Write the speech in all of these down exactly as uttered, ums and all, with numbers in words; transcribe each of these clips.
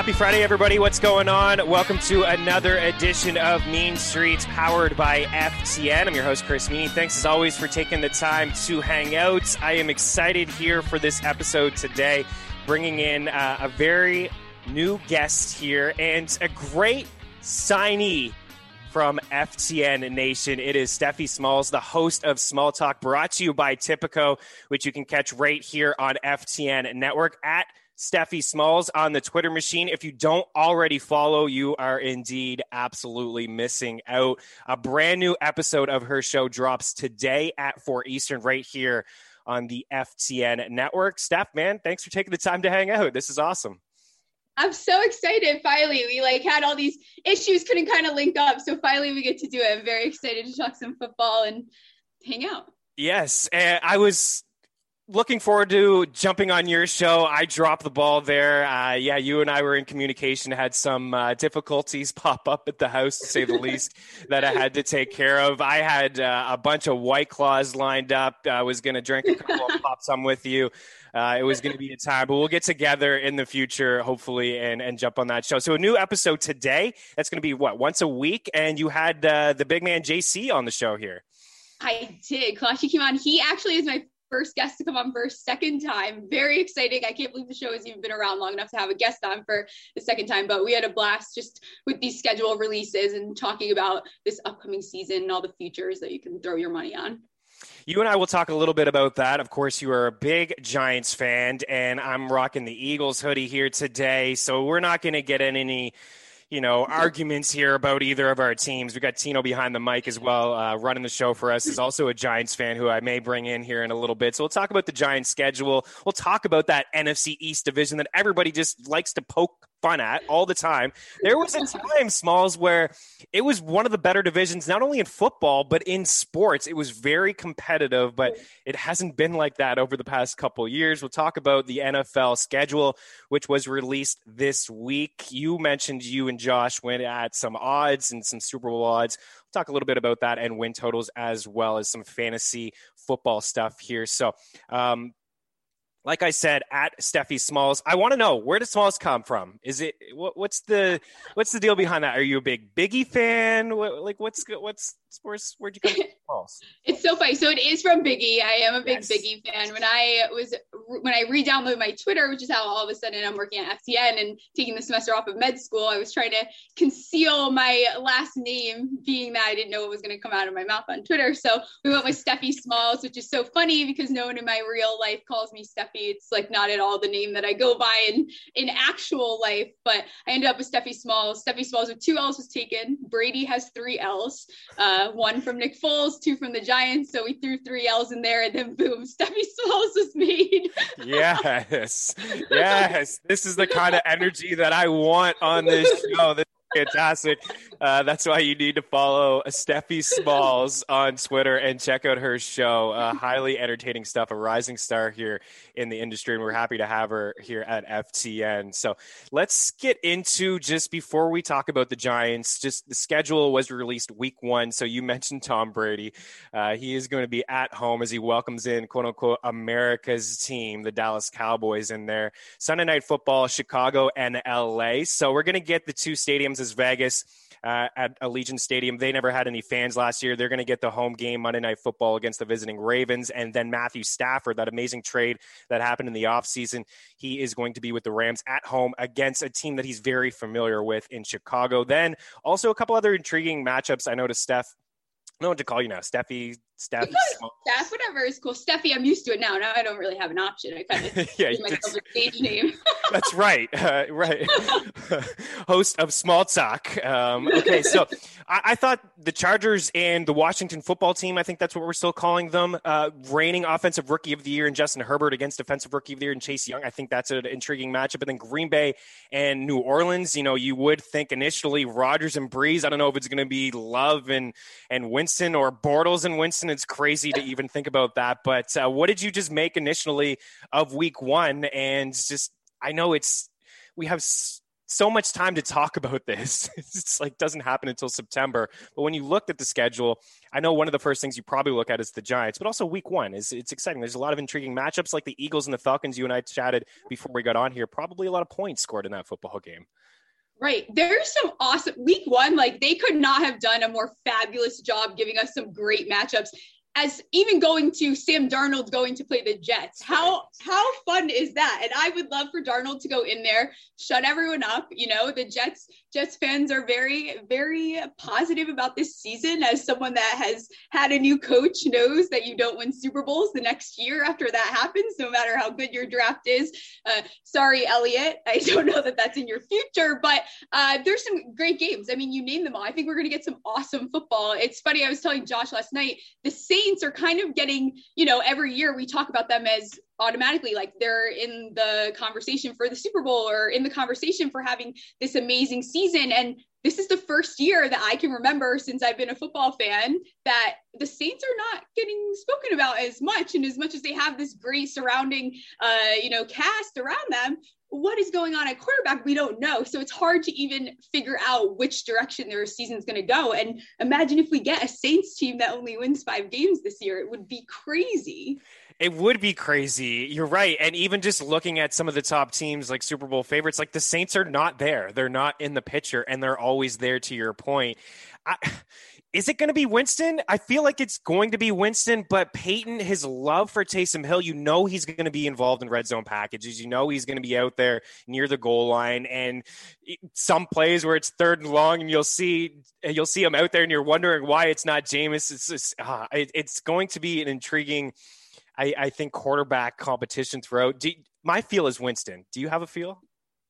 Happy Friday, everybody. What's going on? Welcome to another edition of Mean Streets, powered by F T N. I'm your host, Chris Meany. Thanks, as always, for taking the time to hang out. I am excited here for this episode today, bringing in uh, a very new guest here and a great signee from F T N Nation. It is Steffi Smalls, the host of Small Talk, brought to you by Tipico, which you can catch right here on F T N Network at Steffi Smalls on the Twitter machine. If you don't already follow, you are indeed absolutely missing out. A brand new episode of her show drops today at four Eastern right here on the F T N Network. Steph, man, thanks for taking the time to hang out. This is awesome. I'm so excited. Finally, we like had all these issues, couldn't kind of link up. So finally we get to do it. I'm very excited to talk some football and hang out. Yes. And I was looking forward to jumping on your show. I dropped the ball there. Uh, yeah, you and I were in communication, had some uh, difficulties pop up at the house, to say the least, that I had to take care of. I had uh, a bunch of White Claws lined up. I was going to drink a couple of pops. I'm with you. Uh, it was going to be a time, but we'll get together in the future, hopefully, and, and jump on that show. So a new episode today. That's going to be, what, once a week? And you had uh, the big man J C on the show here. I did. Kalashi came on. He actually is my first guest to come on for a second time. Very exciting. I can't believe the show has even been around long enough to have a guest on for the second time, but we had a blast just with these schedule releases and talking about this upcoming season and all the futures that you can throw your money on. You and I will talk a little bit about that. Of course, you are a big Giants fan, and I'm rocking the Eagles hoodie here today, so we're not going to get in any you know, arguments here about either of our teams. We got Tino behind the mic as well, uh, running the show for us. Is also a Giants fan who I may bring in here in a little bit. So we'll talk about the Giants schedule. We'll talk about that N F C East division that everybody just likes to poke fun at all the time. There was a time, Smalls, where it was one of the better divisions, not only in football, but in sports. It was very competitive, but it hasn't been like that over the past couple of years. We'll talk about the N F L schedule, which was released this week. You mentioned you and Josh went at some odds and some Super Bowl odds. We'll talk a little bit about that and win totals, as well as some fantasy football stuff here. So, um, like I said, at Steffi Smalls, I want to know, where does Smalls come from? Is it what, what's the what's the deal behind that? Are you a big Biggie fan? What, like what's what's where's where'd you come from? Smalls? It's so funny. So it is from Biggie. I am a big Yes. Biggie fan. When I was when I re-downloaded my Twitter, which is how all of a sudden I'm working at F T N and taking the semester off of med school, I was trying to conceal my last name, being that I didn't know what was going to come out of my mouth on Twitter. So we went with Steffi Smalls, which is so funny because no one in my real life calls me Steffi. It's like not at all the name that I go by in, in actual life, but I ended up with Steffi Smalls. Steffi Smalls with two L's was taken. Brady has three L's, uh, one from Nick Foles, two from the Giants. So we threw three L's in there and then boom, Steffi Smalls was made. Yes. Yes. This is the kind of energy that I want on this show. This fantastic. Uh, that's why you need to follow Steffi Smalls on Twitter and check out her show. Uh, highly entertaining stuff, a rising star here in the industry, and we're happy to have her here at F T N. So let's get into, just before we talk about the Giants, just the schedule was released week one. So you mentioned Tom Brady. Uh, he is going to be at home as he welcomes in, quote unquote, America's team, the Dallas Cowboys, in there. Sunday Night Football, Chicago and L A. So we're going to get the two stadiums as Vegas. Uh, at Allegiant Stadium. They never had any fans last year. They're going to get the home game, Monday Night Football, against the visiting Ravens. And then Matthew Stafford, that amazing trade that happened in the offseason, he is going to be with the Rams at home against a team that he's very familiar with in Chicago. Then also a couple other intriguing matchups. I noticed Steph, I don't know what to call you now, Steffi, Steph. Steph, whatever is cool. Steffi, I'm used to it now. Now I don't really have an option. I kind of yeah, give myself a stage name. That's right. Uh, right. Host of Small Talk. Um, okay, so I, I thought the Chargers and the Washington football team, I think that's what we're still calling them, uh, reigning offensive rookie of the year in Justin Herbert against defensive rookie of the year in Chase Young. I think that's an intriguing matchup. And then Green Bay and New Orleans, you know, you would think initially Rodgers and Breeze. I don't know if it's going to be Love and, and Winston or Bortles and Winston. It's crazy to even think about that. But uh, what did you just make initially of week one? And just, I know it's, we have so much time to talk about this. It's like doesn't happen until September. But when you looked at the schedule, I know one of the first things you probably look at is the Giants, but also week one is it's exciting. There's a lot of intriguing matchups like the Eagles and the Falcons. You and I chatted before we got on here. Probably a lot of points scored in that football game. Right. There's some awesome week one. Like they could not have done a more fabulous job giving us some great matchups. As even going to Sam Darnold going to play the Jets. How how fun is that? And I would love for Darnold to go in there, shut everyone up. You know, the Jets Jets fans are very, very positive about this season. As someone that has had a new coach knows that you don't win Super Bowls the next year after that happens, no matter how good your draft is. Uh, sorry, Elliot. I don't know that that's in your future, but uh, there's some great games. I mean, you name them all. I think we're going to get some awesome football. It's funny. I was telling Josh last night, the Saints are kind of getting, you know, every year we talk about them as automatically like they're in the conversation for the Super Bowl or in the conversation for having this amazing season. And this is the first year that I can remember since I've been a football fan that the Saints are not getting spoken about as much. And as much as they have this great surrounding, uh, you know, cast around them, what is going on at quarterback, we don't know. So it's hard to even figure out which direction their season's going to go. And imagine if we get a Saints team that only wins five games this year, it would be crazy. It would be crazy. You're right. And even just looking at some of the top teams like Super Bowl favorites, like the Saints are not there. They're not in the picture and they're always there to your point. I, is it going to be Winston? I feel like it's going to be Winston, but Peyton, his love for Taysom Hill, you know he's going to be involved in red zone packages. You know he's going to be out there near the goal line, and some plays where it's third and long, and you'll see you'll see him out there, and you're wondering why it's not Jameis. It's just, uh, it, it's going to be an intriguing, I, I think, quarterback competition throughout. Do, my feel is Winston. Do you have a feel?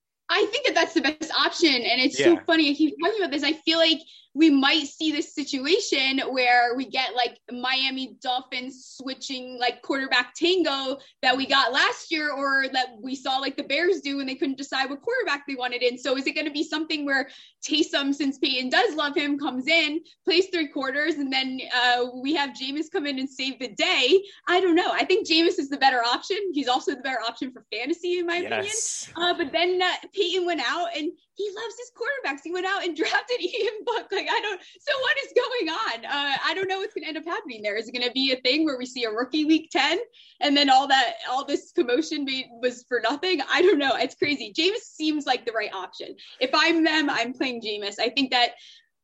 I think that that's the best option. And it's yeah. so funny. I keep talking about this. I feel like we might see this situation where we get like Miami Dolphins switching like quarterback tango that we got last year, or that we saw like the Bears do when they couldn't decide what quarterback they wanted in. So is it going to be something where Taysom, since Peyton does love him, comes in, plays three quarters, and then uh, we have Jameis come in and save the day? I don't know. I think Jameis is the better option. He's also the better option for fantasy, in my yes. opinion. Uh, but then uh, Peyton went out and he loves his quarterbacks. He went out and drafted Ian Book. Like, I don't, so what is going on? Uh, I don't know what's going to end up happening there. Is it going to be a thing where we see a rookie week ten and then all that, all this commotion made, was for nothing? I don't know. It's crazy. Jameis seems like the right option. If I'm them, I'm playing Jameis. I think that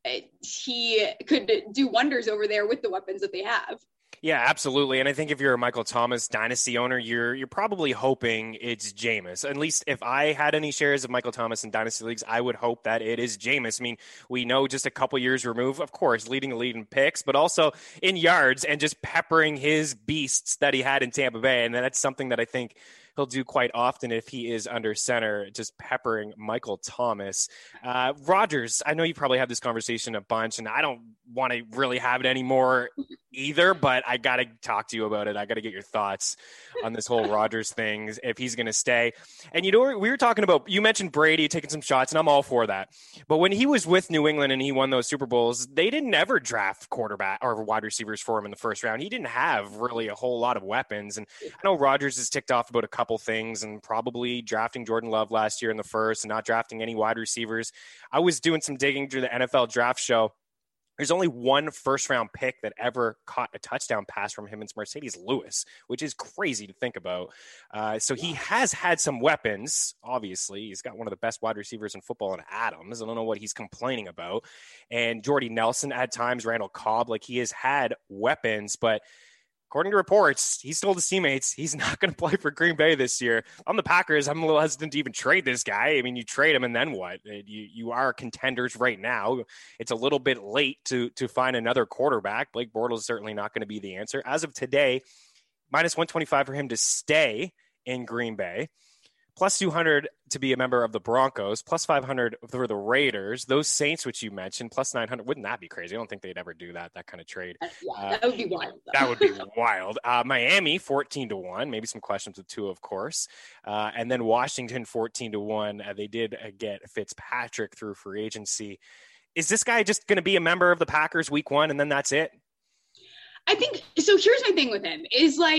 he could do wonders over there with the weapons that they have. Yeah, absolutely. And I think if you're a Michael Thomas dynasty owner, you're you're probably hoping it's Jameis. At least if I had any shares of Michael Thomas in dynasty leagues, I would hope that it is Jameis. I mean, we know just a couple years removed, of course, leading the lead in picks, but also in yards and just peppering his beasts that he had in Tampa Bay. And that's something that I think he'll do quite often if he is under center, just peppering Michael Thomas. Uh, Rodgers, I know you probably had this conversation a bunch, and I don't want to really have it anymore either, but I got to talk to you about it. I got to get your thoughts on this whole Rodgers thing, if he's going to stay. And, you know, we were talking about, you mentioned Brady taking some shots, and I'm all for that. But when he was with New England and he won those Super Bowls, they didn't ever draft quarterback or wide receivers for him in the first round. He didn't have really a whole lot of weapons. And I know Rodgers has ticked off about a couple things, and probably drafting Jordan Love last year in the first and not drafting any wide receivers. I was doing some digging through the N F L draft show. There's only one first round pick that ever caught a touchdown pass from him. It's Mercedes Lewis, which is crazy to think about. Uh, so he has had some weapons. Obviously, he's got one of the best wide receivers in football in Adams. I don't know what he's complaining about. And Jordy Nelson at times, Randall Cobb, like he has had weapons, but according to reports, he's told his teammates he's not going to play for Green Bay this year. On the Packers, I'm a little hesitant to even trade this guy. I mean, you trade him and then what? You you are contenders right now. It's a little bit late to to find another quarterback. Blake Bortles is certainly not going to be the answer. As of today, minus one twenty-five for him to stay in Green Bay. Plus two hundred to be a member of the Broncos, plus five hundred for the Raiders. Those Saints, which you mentioned, plus nine hundred. Wouldn't that be crazy? I don't think they'd ever do that, that kind of trade. Yeah, uh, that would be wild. Though. That would be wild. Uh, Miami, fourteen to one. Maybe some questions with two, of course. Uh, and then Washington, fourteen to one. Uh, they did uh, get Fitzpatrick through free agency. Is this guy just going to be a member of the Packers week one, and then that's it? I think so. Here's my thing with him is like,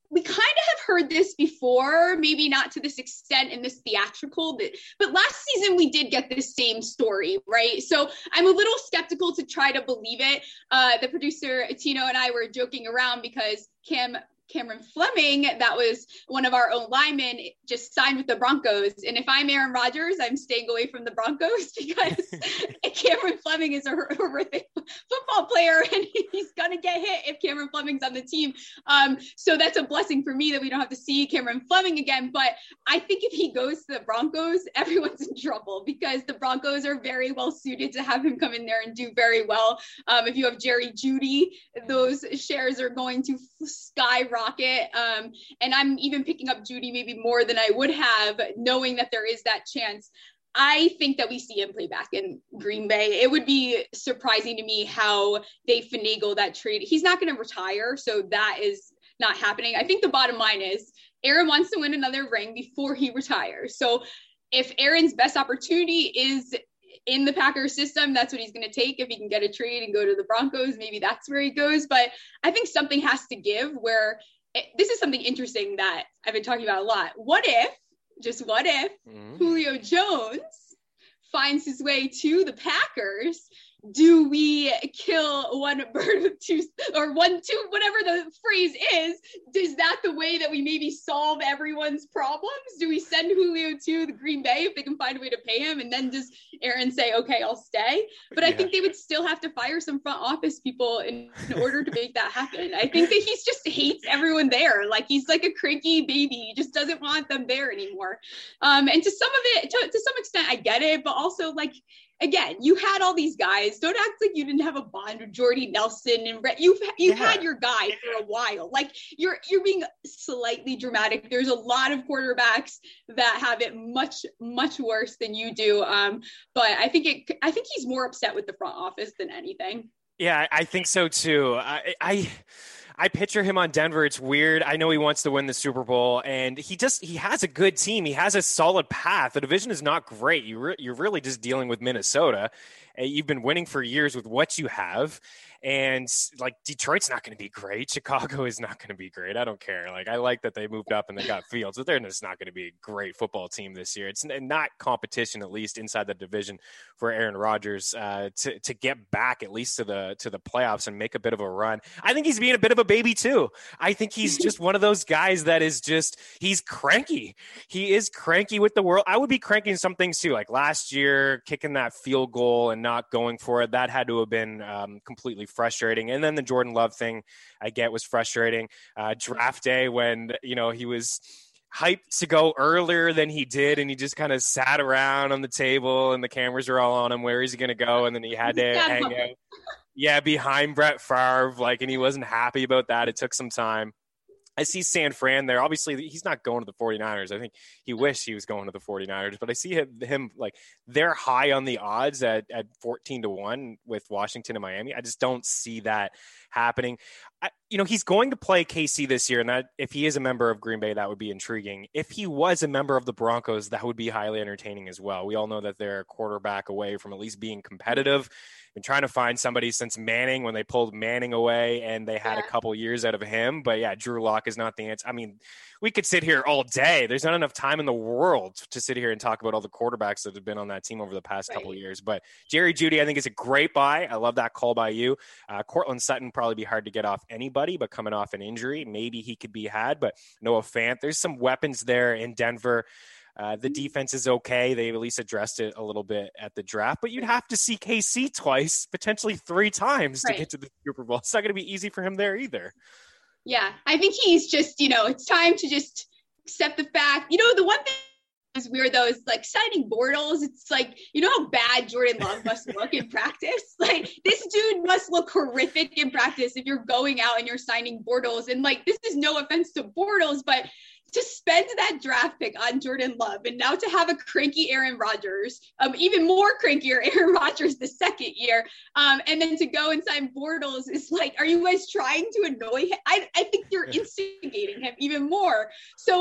we kind of have heard this before, maybe not to this extent in this theatrical, but, but last season we did get this same story, right? So I'm a little skeptical to try to believe it. Uh, the producer, Tino, and I were joking around because Cam Cameron Fleming, that was one of our own linemen, just signed with the Broncos. And if I'm Aaron Rodgers, I'm staying away from the Broncos because Cameron Fleming is a horrific football player and he's going to get hit if Cameron Fleming's on the team. Um, so that's a blessing for me that we don't have to see Cameron Fleming again. But I think if he goes to the Broncos, everyone's in trouble because the Broncos are very well suited to have him come in there and do very well. Um, if you have Jerry Jeudy, those shares are going to skyrocket. Rocket. Um, and I'm even picking up Jeudy maybe more than I would have, knowing that there is that chance. I think that we see him play back in Green Bay. It would be surprising to me how they finagle that trade. He's not going to retire, so that is not happening. I think the bottom line is Aaron wants to win another ring before he retires. So if Aaron's best opportunity is in the Packers system, that's what he's going to take. If he can get a trade and go to the Broncos, maybe that's where he goes. But I think something has to give where it, this is something interesting that I've been talking about a lot. What if, just what if mm-hmm. Julio Jones finds his way to the Packers? Do we kill one bird with two, or one, two, whatever the phrase is? Is that the way that we maybe solve everyone's problems? Do we send Julio to the Green Bay if they can find a way to pay him? And then does Aaron say, okay, I'll stay? But yeah. I think they would still have to fire some front office people in, in order to make that happen. I think that he's just hates everyone there. Like he's like a cranky baby. He just doesn't want them there anymore. Um, and to some of it, to, to some extent, I get it, but also like, again, you had all these guys. Don't act like you didn't have a bond with Jordy Nelson and Brett. You've you've yeah. had your guy for a while. Like you're you're being slightly dramatic. There's a lot of quarterbacks that have it much much worse than you do. Um, but I think it. I think he's more upset with the front office than anything. Yeah, I think so too. I. I... I picture him on Denver. It's weird. I know he wants to win the Super Bowl, and he just he has a good team. He has a solid path. The division is not great. You re- you're really just dealing with Minnesota. You've been winning for years with what you have. And like Detroit's not going to be great. Chicago is not going to be great. I don't care. Like I like that they moved up and they got Fields, but they're just not going to be a great football team this year. It's not competition, at least inside the division, for Aaron Rodgers uh, to to get back at least to the to the playoffs and make a bit of a run. I think he's being a bit of a baby too. I think he's just one of those guys that is just he's cranky. He is cranky with the world. I would be cranking some things too, like last year kicking that field goal and not going for it. That had to have been um, completely frustrating. And then the Jordan Love thing I get was frustrating. Uh, draft day when, you know, he was hyped to go earlier than he did, and he just kind of sat around on the table and the cameras are all on him. Where is he going to go? And then he had to hang out. Yeah, behind Brett Favre, like, and he wasn't happy about that. It took some time. I see San Fran there. Obviously, he's not going to the 49ers. I think he wished he was going to the 49ers, but I see him, him like they're high on the odds at, at fourteen to one with Washington and Miami. I just don't see that happening. I, you know, he's going to play K C this year, and that if he is a member of Green Bay, that would be intriguing. If he was a member of the Broncos, that would be highly entertaining as well. We all know that they're a quarterback away from at least being competitive. Been trying to find somebody since Manning when they pulled Manning away and they had yeah. a couple years out of him. But yeah, Drew Lock is not the answer. I mean, we could sit here all day. There's not enough time in the world to sit here and talk about all the quarterbacks that have been on that team over the past right. couple of years. But Jerry Jeudy, I think, is a great buy. I love that call by you. Uh, Cortland Sutton probably be hard to get off anybody, but coming off an injury, maybe he could be had. But Noah Fant, there's some weapons there in Denver. Uh, the defense is okay. They at least addressed it a little bit at the draft, but you'd have to see K C twice, potentially three times right. to get to the Super Bowl. It's not going to be easy for him there either. Yeah, I think he's just, you know, it's time to just accept the fact. You know, the one thing is weird, though, is like signing Bortles. It's like, you know how bad Jordan Love must look in practice? Like, this dude must look horrific in practice if you're going out and you're signing Bortles. And like, this is no offense to Bortles, but to spend that draft pick on Jordan Love and now to have a cranky Aaron Rodgers, um, even more crankier Aaron Rodgers the second year, um, and then to go and sign Bortles is like, are you guys trying to annoy him? I, I think you're instigating him even more. So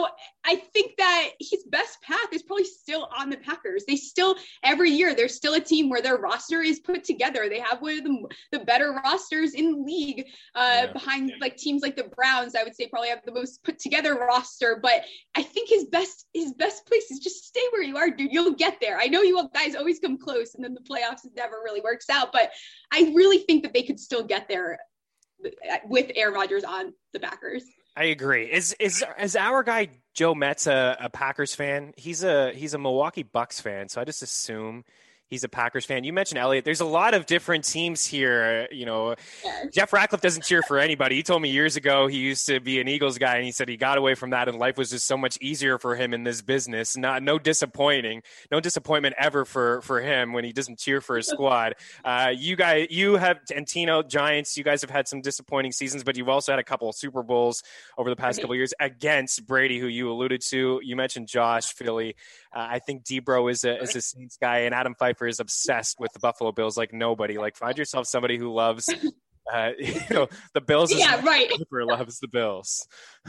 I think that his best path is probably still on the Packers. They still, every year, there's still a team where their roster is put together. They have one of the, the better rosters in the league uh, yeah. behind like teams like the Browns. I would say probably have the most put together roster, but I think his best, his best place is just stay where you are, dude. You'll get there. I know you guys always come close and then the playoffs never really works out, but I really think that they could still get there with Aaron Rodgers on the Packers. I agree. Is is is our guy Joe Metz a, a Packers fan? He's a he's a Milwaukee Bucks fan, so I just assume he's a Packers fan. You mentioned Elliott. There's a lot of different teams here. You know, yeah. Jeff Ratcliffe doesn't cheer for anybody. He told me years ago he used to be an Eagles guy, and he said he got away from that, and life was just so much easier for him in this business. Not no disappointing, no disappointment ever for for him when he doesn't cheer for his squad. Uh, you guys, you have and Tino Giants. You guys have had some disappointing seasons, but you've also had a couple of Super Bowls over the past okay. couple of years against Brady, who you alluded to. You mentioned Josh Philly. Uh, I think Debro is a is a Saints guy, and Adam Pfeiffer is obsessed with the Buffalo Bills like nobody. Like, find yourself somebody who loves, uh, you know, the Bills. Yeah, right. Pfeiffer loves the Bills.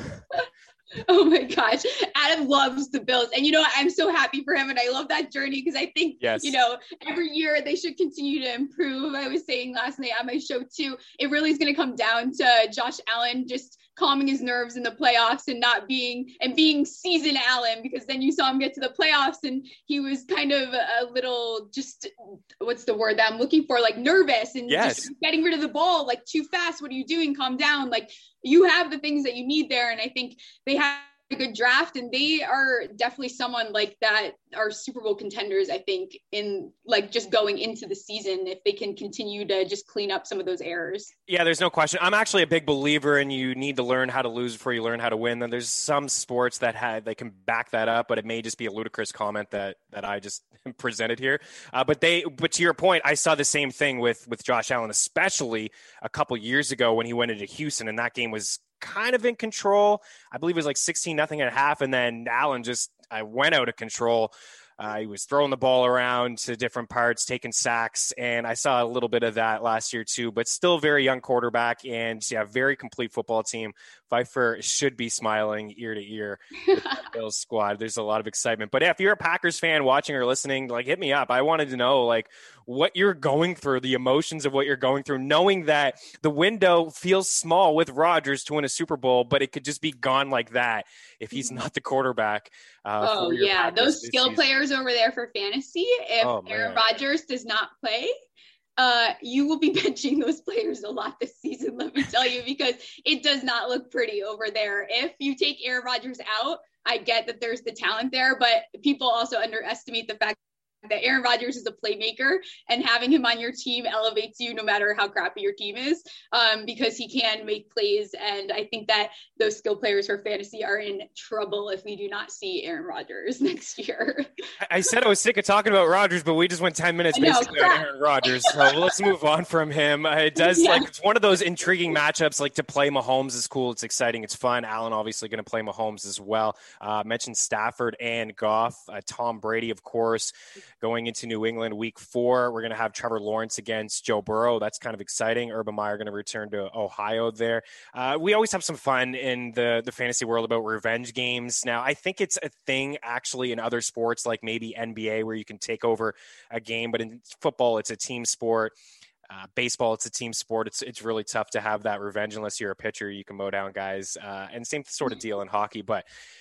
Oh my gosh, Adam loves the Bills, and you know I'm so happy for him, and I love that journey because I think yes. you know every year they should continue to improve. I was saying last night on my show too, it really is going to come down to Josh Allen just calming his nerves in the playoffs and not being and being seasoned Allen, because then you saw him get to the playoffs and he was kind of a little just what's the word that I'm looking for, like nervous and yes. just getting rid of the ball like too fast. What are you doing? Calm down. Like, you have the things that you need there. And I think they have a good draft, and they are definitely someone like that are Super Bowl contenders, I think, in like just going into the season, if they can continue to just clean up some of those errors. Yeah, there's no question. I'm actually a big believer in you need to learn how to lose before you learn how to win. And there's some sports that had, they can back that up, but it may just be a ludicrous comment that, that I just presented here. Uh, but they, but to your point, I saw the same thing with, with Josh Allen, especially a couple years ago when he went into Houston and that game was kind of in control. I believe it was like sixteen nothing at half. And then Allen just I went out of control. Uh, he was throwing the ball around to different parts, taking sacks. And I saw a little bit of that last year too, but still very young quarterback and yeah, very complete football team. Pfeiffer should be smiling ear to ear with the Bills squad. There's a lot of excitement, but yeah, if you're a Packers fan watching or listening, like hit me up. I wanted to know like what you're going through, the emotions of what you're going through, knowing that the window feels small with Rodgers to win a Super Bowl, but it could just be gone like that if he's not the quarterback. Uh, oh yeah. Those skill season. players over there for fantasy. If oh, Aaron Rodgers does not play, uh, you will be benching those players a lot this season, let me tell you, because it does not look pretty over there. If you take Aaron Rodgers out, I get that there's the talent there, but people also underestimate the fact that Aaron Rodgers is a playmaker, and having him on your team elevates you no matter how crappy your team is, um, because he can make plays. And I think that those skill players for fantasy are in trouble if we do not see Aaron Rodgers next year. I said I was sick of talking about Rodgers, but we just went ten minutes basically on Aaron Rodgers. So let's move on from him. Uh, it does yeah. like it's one of those intriguing matchups. Like to play Mahomes is cool. It's exciting. It's fun. Allen obviously going to play Mahomes as well. Uh, mentioned Stafford and Goff. Uh, Tom Brady, of course. Going into New England week four, we're going to have Trevor Lawrence against Joe Burrow. That's kind of exciting. Urban Meyer going to return to Ohio there. Uh, we always have some fun in the, the fantasy world about revenge games. Now, I think it's a thing actually in other sports like maybe N B A where you can take over a game, but in football, it's a team sport. Uh, baseball, it's a team sport. It's it's really tough to have that revenge unless you're a pitcher. You can mow down guys. Uh, and same sort of deal in hockey. But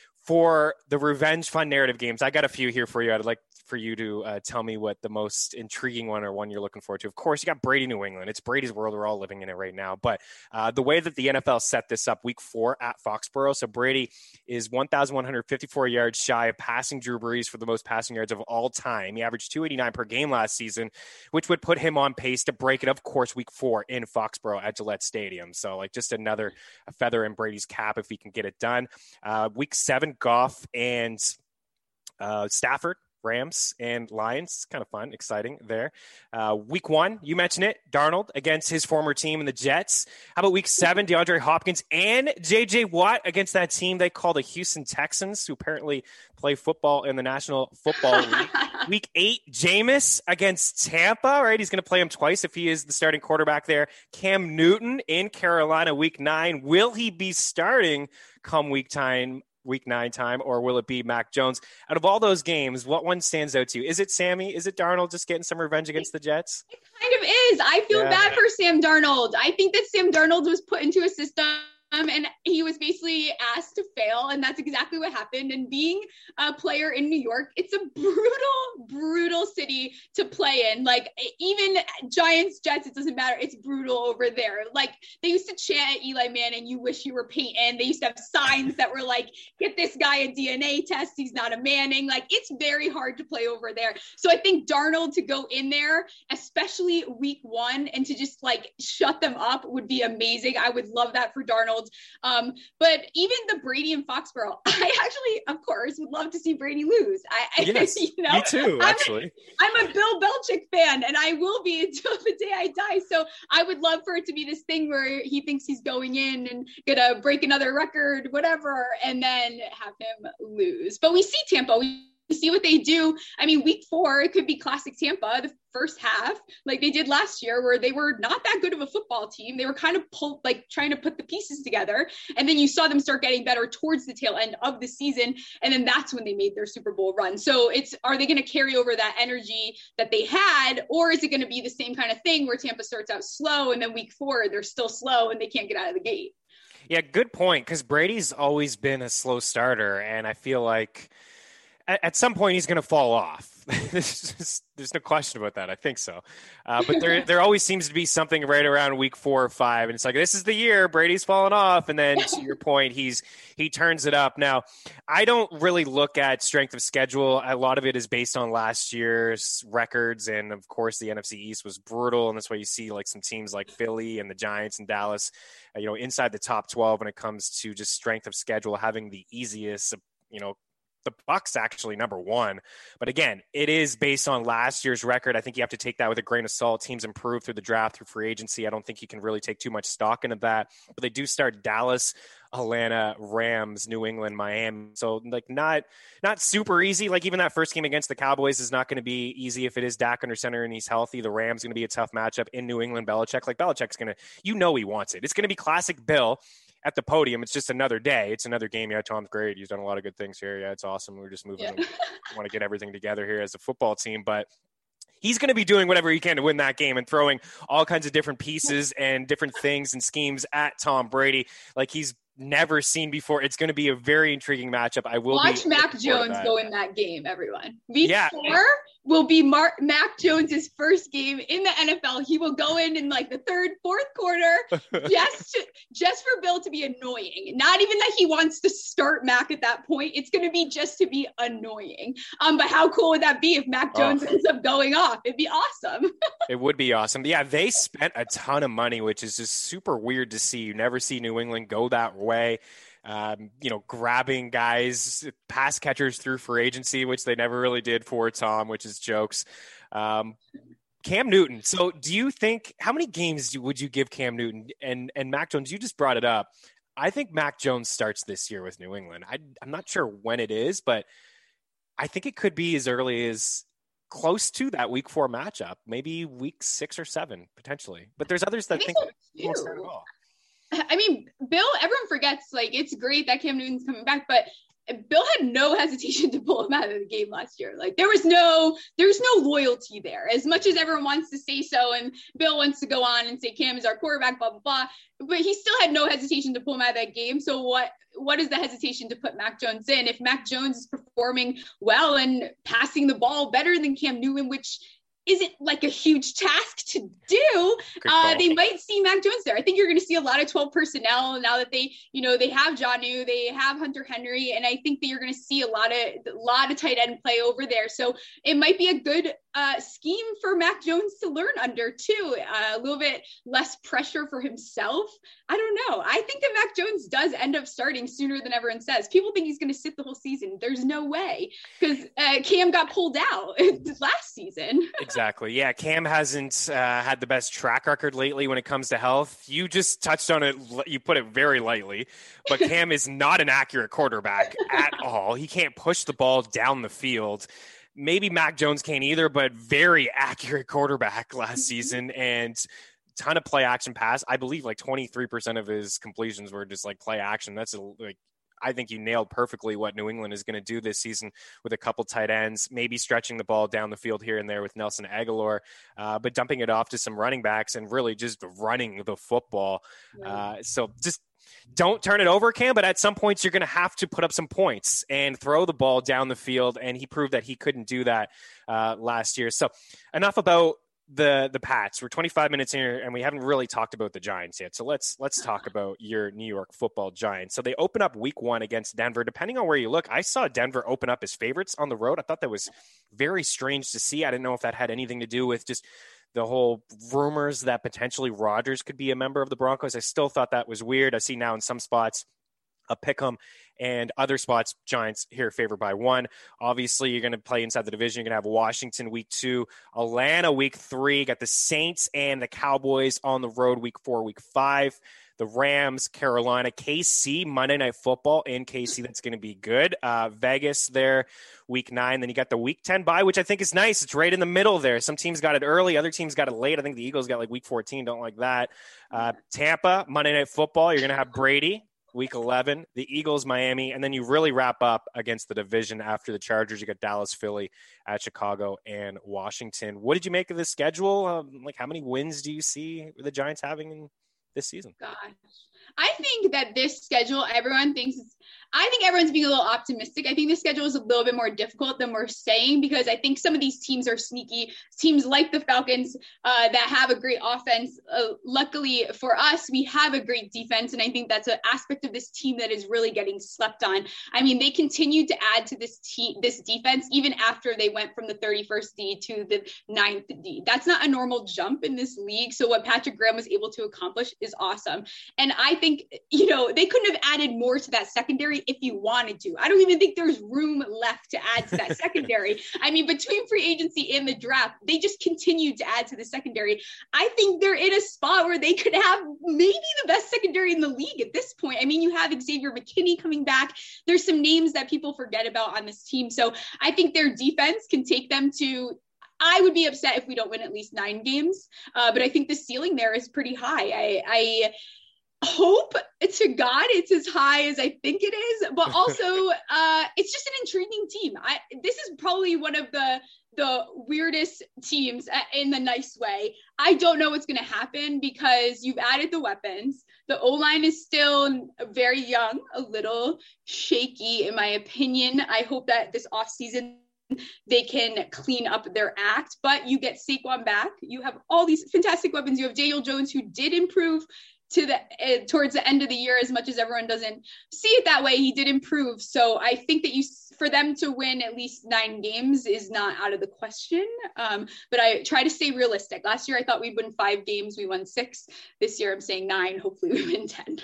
for the revenge fun narrative games, I got a few here for you. I'd like for you to uh, tell me what the most intriguing one or one you're looking forward to. Of course, you got Brady, New England. It's Brady's world. We're all living in it right now. But uh, the way that the N F L set this up, week four at Foxborough. So Brady is one thousand one hundred fifty-four yards shy of passing Drew Brees for the most passing yards of all time. He averaged two eighty-nine per game last season, which would put him on pace to break it, of course, week four in Foxborough at Gillette Stadium. So like just another a feather in Brady's cap if he can get it done. Uh, week seven, Goff and uh, Stafford. Rams and Lions. Kind of fun, exciting there. Uh, week one, you mentioned it, Darnold against his former team in the Jets. How about week seven, DeAndre Hopkins and J J Watt against that team they call the Houston Texans, who apparently play football in the National Football League. Week eight, Jameis against Tampa, right? He's going to play him twice if he is the starting quarterback there. Cam Newton in Carolina, week nine. Will he be starting come week time? week nine time, or will it be Mac Jones? Out of all those games, what one stands out to you? Is it Sammy? Is it Darnold just getting some revenge against the Jets? It kind of is. I feel yeah. bad for Sam Darnold. I think that Sam Darnold was put into a system Um, and he was basically asked to fail, and that's exactly what happened. And being a player in New York, it's a brutal, brutal city to play in. Like, even Giants, Jets, it doesn't matter. It's brutal over there. Like, they used to chant at Eli Manning, "You wish you were Peyton." They used to have signs that were like, "Get this guy a D N A test. He's not a Manning." Like, it's very hard to play over there. So I think Darnold to go in there, especially week one, and to just like shut them up would be amazing. I would love that for Darnold. Um, but even the Brady and Foxborough, I actually, of course, would love to see Brady lose. I, yes, I you know, me too, actually. I'm a, I'm a Bill Belichick fan, and I will be until the day I die. So I would love for it to be this thing where he thinks he's going in and gonna break another record, whatever, and then have him lose. But we see Tampa. We see what they do. I mean, week four, it could be classic Tampa, the first half, like they did last year, where they were not that good of a football team. They were kind of pulled, like trying to put the pieces together. And then you saw them start getting better towards the tail end of the season. And then that's when they made their Super Bowl run. So it's, are they going to carry over that energy that they had? Or is it going to be the same kind of thing where Tampa starts out slow and then week four, they're still slow and they can't get out of the gate? Yeah, good point. Because Brady's always been a slow starter. And I feel like at some point he's going to fall off. there's, there's no question about that. I think so. Uh, but there there always seems to be something right around week four or five. And it's like, this is the year Brady's falling off. And then to your point, he's he turns it up. Now, I don't really look at strength of schedule. A lot of it is based on last year's records. And of course, the N F C East was brutal. And that's why you see like some teams like Philly and the Giants and Dallas, uh, you know, inside the top twelve when it comes to just strength of schedule, having the easiest, you know, the Bucs actually number one. But again, it is based on last year's record. I think you have to take that with a grain of salt. Teams improve through the draft, through free agency. I don't think you can really take too much stock into that. But they do start Dallas, Atlanta, Rams, New England, Miami. So like not not super easy. Like even that first game against the Cowboys is not going to be easy if it is Dak under center and he's healthy. The Rams going to be a tough matchup in New England. Belichick, like Belichick's going to, you know, he wants it. It's going to be classic Bill at the podium. It's just another day. It's another game. Yeah, Tom's great. He's done a lot of good things here. Yeah, it's awesome. We're just moving. Yeah. Want to get everything together here as a football team, but he's going to be doing whatever he can to win that game and throwing all kinds of different pieces and different things and schemes at Tom Brady like he's never seen before. It's going to be a very intriguing matchup. I will watch Mac Jones go in that game, everyone. Week yeah. four will be Mark, Mac Jones's first game in the N F L. He will go in in like the third, fourth quarter just to, just for Bill to be annoying. Not even that he wants to start Mac at that point. It's going to be just to be annoying. Um, but how cool would that be if Mac Jones oh. ends up going off? It'd be awesome. It would be awesome. Yeah, they spent a ton of money, which is just super weird to see. You never see New England go that way. Um, you know, grabbing guys, pass catchers through free agency, which they never really did for Tom, which is jokes. Um, Cam Newton. So do you think, how many games would you give Cam Newton? And, and Mac Jones, you just brought it up. I think Mac Jones starts this year with New England. I, I'm not sure when it is, but I think it could be as early as close to that week four matchup, maybe week six or seven, potentially. But there's others that I think, think so won't start at all. I mean, Bill, everyone forgets, like, it's great that Cam Newton's coming back, but Bill had no hesitation to pull him out of the game last year. Like, there was no, there's no loyalty there. As much as everyone wants to say so, and Bill wants to go on and say Cam is our quarterback, blah, blah, blah, but he still had no hesitation to pull him out of that game. So what, what is the hesitation to put Mac Jones in? If Mac Jones is performing well and passing the ball better than Cam Newton, which isn't like a huge task to do, uh, they might see Mac Jones there. I think you're going to see a lot of twelve personnel now that they, you know, they have Jonnu, they have Hunter Henry, and I think that you're going to see a lot of a lot of tight end play over there. So it might be a good uh, scheme for Mac Jones to learn under too. Uh, a little bit less pressure for himself. I don't know. I think that Mac Jones does end up starting sooner than everyone says. People think he's going to sit the whole season. There's no way, because uh, Cam got pulled out last season. Exactly. Yeah, Cam hasn't uh, had the best track record lately when it comes to health. You just touched on it. You put it very lightly, but Cam is not an accurate quarterback at all. He can't push the ball down the field. Maybe Mac Jones can't either, but very accurate quarterback last season and ton of play action pass. I believe like twenty-three percent of his completions were just like play action. That's a, like I think you nailed perfectly what New England is going to do this season with a couple tight ends, maybe stretching the ball down the field here and there with Nelson Aguilar, uh, but dumping it off to some running backs and really just running the football. Uh, so just don't turn it over, Cam, but at some points you're going to have to put up some points and throw the ball down the field, and he proved that he couldn't do that uh, last year. So enough about the the Pats. We're twenty-five minutes in here, and we haven't really talked about the Giants yet. So let's let's talk about your New York Football Giants. So they open up week one against Denver. Depending on where you look, I saw Denver open up as favorites on the road. I thought that was very strange to see. I didn't know if that had anything to do with just the whole rumors that potentially Rodgers could be a member of the Broncos. I still thought that was weird. I see now in some spots a pick 'em, and other spots, Giants here favored by one. Obviously, you're going to play inside the division. You're going to have Washington week two, Atlanta week three, got the Saints and the Cowboys on the road week four, week five, the Rams, Carolina, K C, Monday Night Football in K C. That's going to be good. Uh, Vegas there, week nine. Then you got the week ten bye, which I think is nice. It's right in the middle there. Some teams got it early. Other teams got it late. I think the Eagles got like week fourteen. Don't like that. Uh, Tampa, Monday Night Football. You're going to have Brady. Week eleven, the Eagles, Miami, and then you really wrap up against the division after the Chargers. You got Dallas, Philly, at Chicago, and Washington. What did you make of this schedule? Um, like, how many wins do you see the Giants having in this season? Gosh, I think that this schedule, everyone thinks it's, I think everyone's being a little optimistic. I think the schedule is a little bit more difficult than we're saying, because I think some of these teams are sneaky. Teams like the Falcons uh, that have a great offense. Uh, luckily for us, we have a great defense. And I think that's an aspect of this team that is really getting slept on. I mean, they continued to add to this team, this defense, even after they went from the thirty-first D to the ninth D. That's not a normal jump in this league. So what Patrick Graham was able to accomplish is awesome. And I think, you know, they couldn't have added more to that secondary if you wanted to. I don't even think there's room left to add to that secondary. I mean, between free agency and the draft, they just continued to add to the secondary. I think they're in a spot where they could have maybe the best secondary in the league at this point. I mean, you have Xavier McKinney coming back. There's some names that people forget about on this team. So I think their defense can take them to, I would be upset if we don't win at least nine games. Uh, but I think the ceiling there is pretty high. I, I hope to God it's as high as I think it is, but also uh, it's just an intriguing team. I, this is probably one of the the weirdest teams in the nice way. I don't know what's going to happen because you've added the weapons. The O-line is still very young, a little shaky in my opinion. I hope that this offseason they can clean up their act, but you get Saquon back. You have all these fantastic weapons. You have Daniel Jones, who did improve to the uh, towards the end of the year. As much as everyone doesn't see it that way, he did improve. So I think that you, for them to win at least nine games is not out of the question. Um, but I try to stay realistic. Last year, I thought we'd win five games. We won six. This year, I'm saying nine. Hopefully we win ten.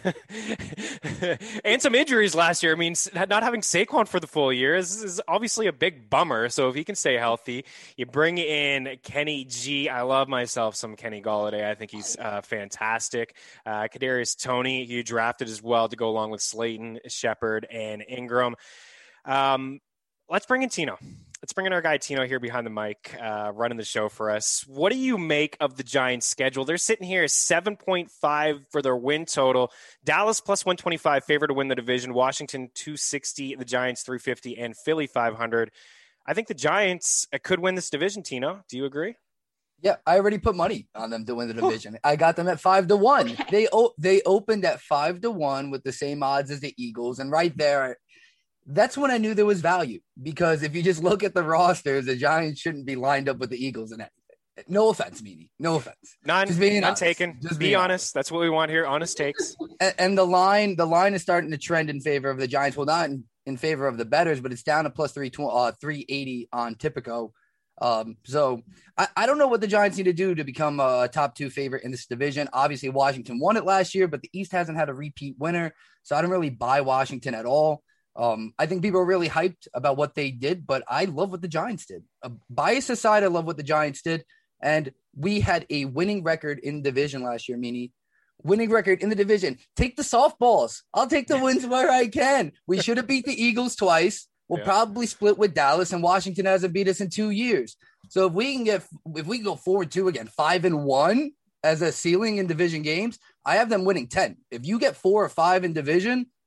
And some injuries last year. I mean, not having Saquon for the full year is, is obviously a big bummer. So if he can stay healthy, you bring in Kenny G. I love myself some Kenny Golladay. I think he's uh, fantastic. Uh, Kadarius Toney, you drafted as well to go along with Slayton, Shepard, and Ingram. Um, let's bring in Tino. Let's bring in our guy Tino here behind the mic, uh, running the show for us. What do you make of the Giants' schedule? They're sitting here seven point five for their win total. Dallas plus one twenty-five, favorite to win the division. Washington two sixty, the Giants three fifty, and Philly five hundred. I think the Giants could win this division, Tino. Do you agree? Yeah, I already put money on them to win the division. I got them at five to one. Okay. They o- they opened at five to one with the same odds as the Eagles, and right there, that's when I knew there was value. Because if you just look at the rosters, the Giants shouldn't be lined up with the Eagles and anything. No offense, Meanie. No offense. None. Just being None honest. taken. Just be being honest. honest. That's what we want here. Honest takes. And, and the line, the line is starting to trend in favor of the Giants. Well, not in, in favor of the bettors, but it's down to plus three uh, three eighty on Tipico. Um, so I, I don't know what the Giants need to do to become a top two favorite in this division. Obviously, Washington won it last year, but the East hasn't had a repeat winner. So I don't really buy Washington at all. Um, I think people are really hyped about what they did, but I love what the Giants did. Uh, bias aside, I love what the Giants did. And we had a winning record in the division last year, Meanie. Winning record in the division. Take the softballs. I'll take the wins where I can. We should have beat the Eagles twice. We'll yeah. probably split with Dallas, and Washington hasn't beat us in two years. So if we can get, if we can go four and two again, five and one as a ceiling in division games, I have them winning ten. If you get four or five in division,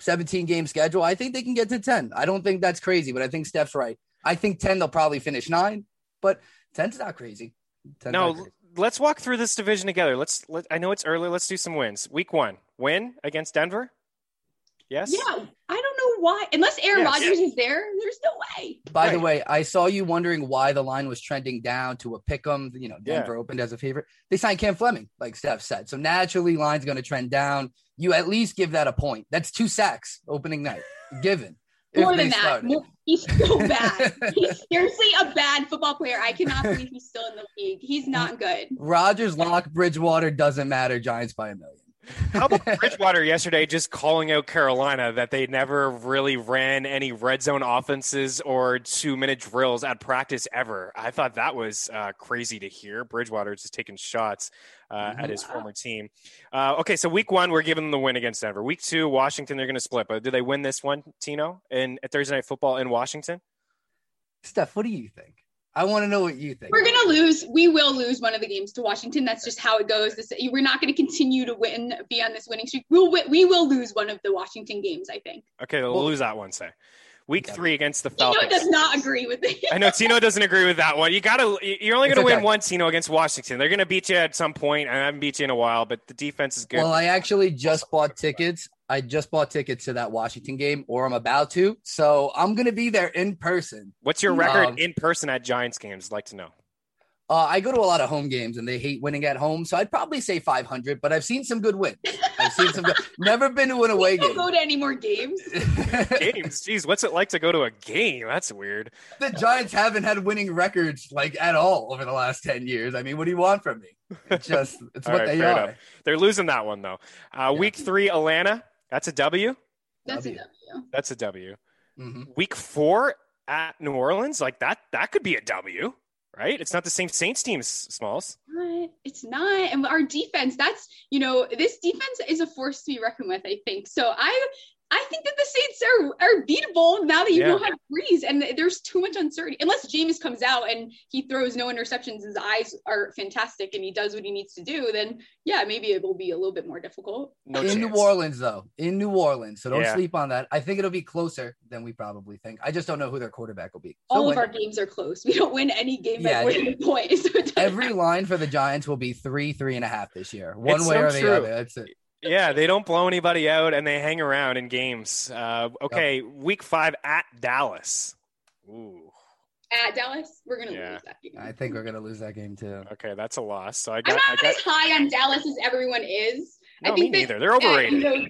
seventeen game schedule. I think they can get to ten. I don't think that's crazy, but I think Steph's right. I think ten, they'll probably finish nine, but ten's not crazy. ten's no, not crazy. Let's walk through this division together. Let's, let, I know it's early. Let's do some wins. Week one, win against Denver. Yes. Yeah. I don't know why, unless Aaron Yes. Rodgers is there, there's no way. By Right. the way, I saw you wondering why the line was trending down to a pick 'em. You know, Denver Yeah. opened as a favorite. They signed Cam Fleming, like Steph said. So naturally, line's going to trend down. You at least give that a point. That's two sacks opening night, given. if More they than that. started. More, he's so bad. He's seriously a bad football player. I cannot believe he's still in the league. He's not good. Rodgers, Lock, Bridgewater doesn't matter. Giants by a million. How about Bridgewater yesterday just calling out Carolina that they never really ran any red zone offenses or two-minute drills at practice ever? I thought that was uh, crazy to hear. Bridgewater just taking shots uh, at his former team. Uh, okay, so week one, we're giving them the win against Denver. Week two, Washington, they're going to split. But do they win this one, Tino, in at Thursday Night Football in Washington? Steph, what do you think? I want to know what you think. We're going to lose. We will lose one of the games to Washington. That's just how it goes. This, we're not going to continue to win, be on this winning streak. We'll, we will lose one of the Washington games, I think. Okay, we'll, Well- lose that one, say. Week Yeah. three against the Tino Falcons. does not agree with it. I know Tino doesn't agree with that one. You gotta, you're only It's gonna win okay. one, Tino, against Washington. They're gonna beat you at some point, and I haven't beat you in a while, but the defense is good. Well, I actually just bought tickets. I just bought tickets to that Washington game, or I'm about to. So I'm going to be there in person. What's your record Um, in person at Giants games? I'd like to know. Uh, I go to a lot of home games, and they hate winning at home. So I'd probably say five hundred, but I've seen some good wins. I've seen some good. Never been to an away Don't game. go to any more games. Games, jeez, what's it like to go to a game? That's weird. The Giants haven't had winning records like at all over the last ten years. I mean, what do you want from me? It's just, it's All what right, they fair are. enough. They're losing that one though. Uh, Week three, Atlanta. That's a W. That's a W. W. That's a W. Mhm. Week four at New Orleans, like that. That could be a W, right? It's not the same Saints team, S- Smalls. What? It's not. And our defense, that's, you know, this defense is a force to be reckoned with, I think. So I I think that the Saints are, are beatable now that you Yeah. don't have Breeze, and there's too much uncertainty. Unless Jameis comes out and he throws no interceptions, his eyes are fantastic, and he does what he needs to do, then, yeah, maybe it will be a little bit more difficult. No in chance. New Orleans, though, in New Orleans. So don't Yeah. sleep on that. I think it'll be closer than we probably think. I just don't know who their quarterback will be. So All of when- our games are close. We don't win any game by Yeah. more than a point. So it doesn't every matter. line for the Giants will be three, three and a half this year. One It's way so or the true. other. That's it. Yeah, they don't blow anybody out, and they hang around in games. Uh, okay, week five at Dallas. Ooh, At Dallas, we're going to Yeah. lose that game. I think we're gonna lose that game too. okay, that's a loss. So I I'm got, I not got as high on Dallas as everyone is. no, I me think that, neither. They're uh, overrated. you know,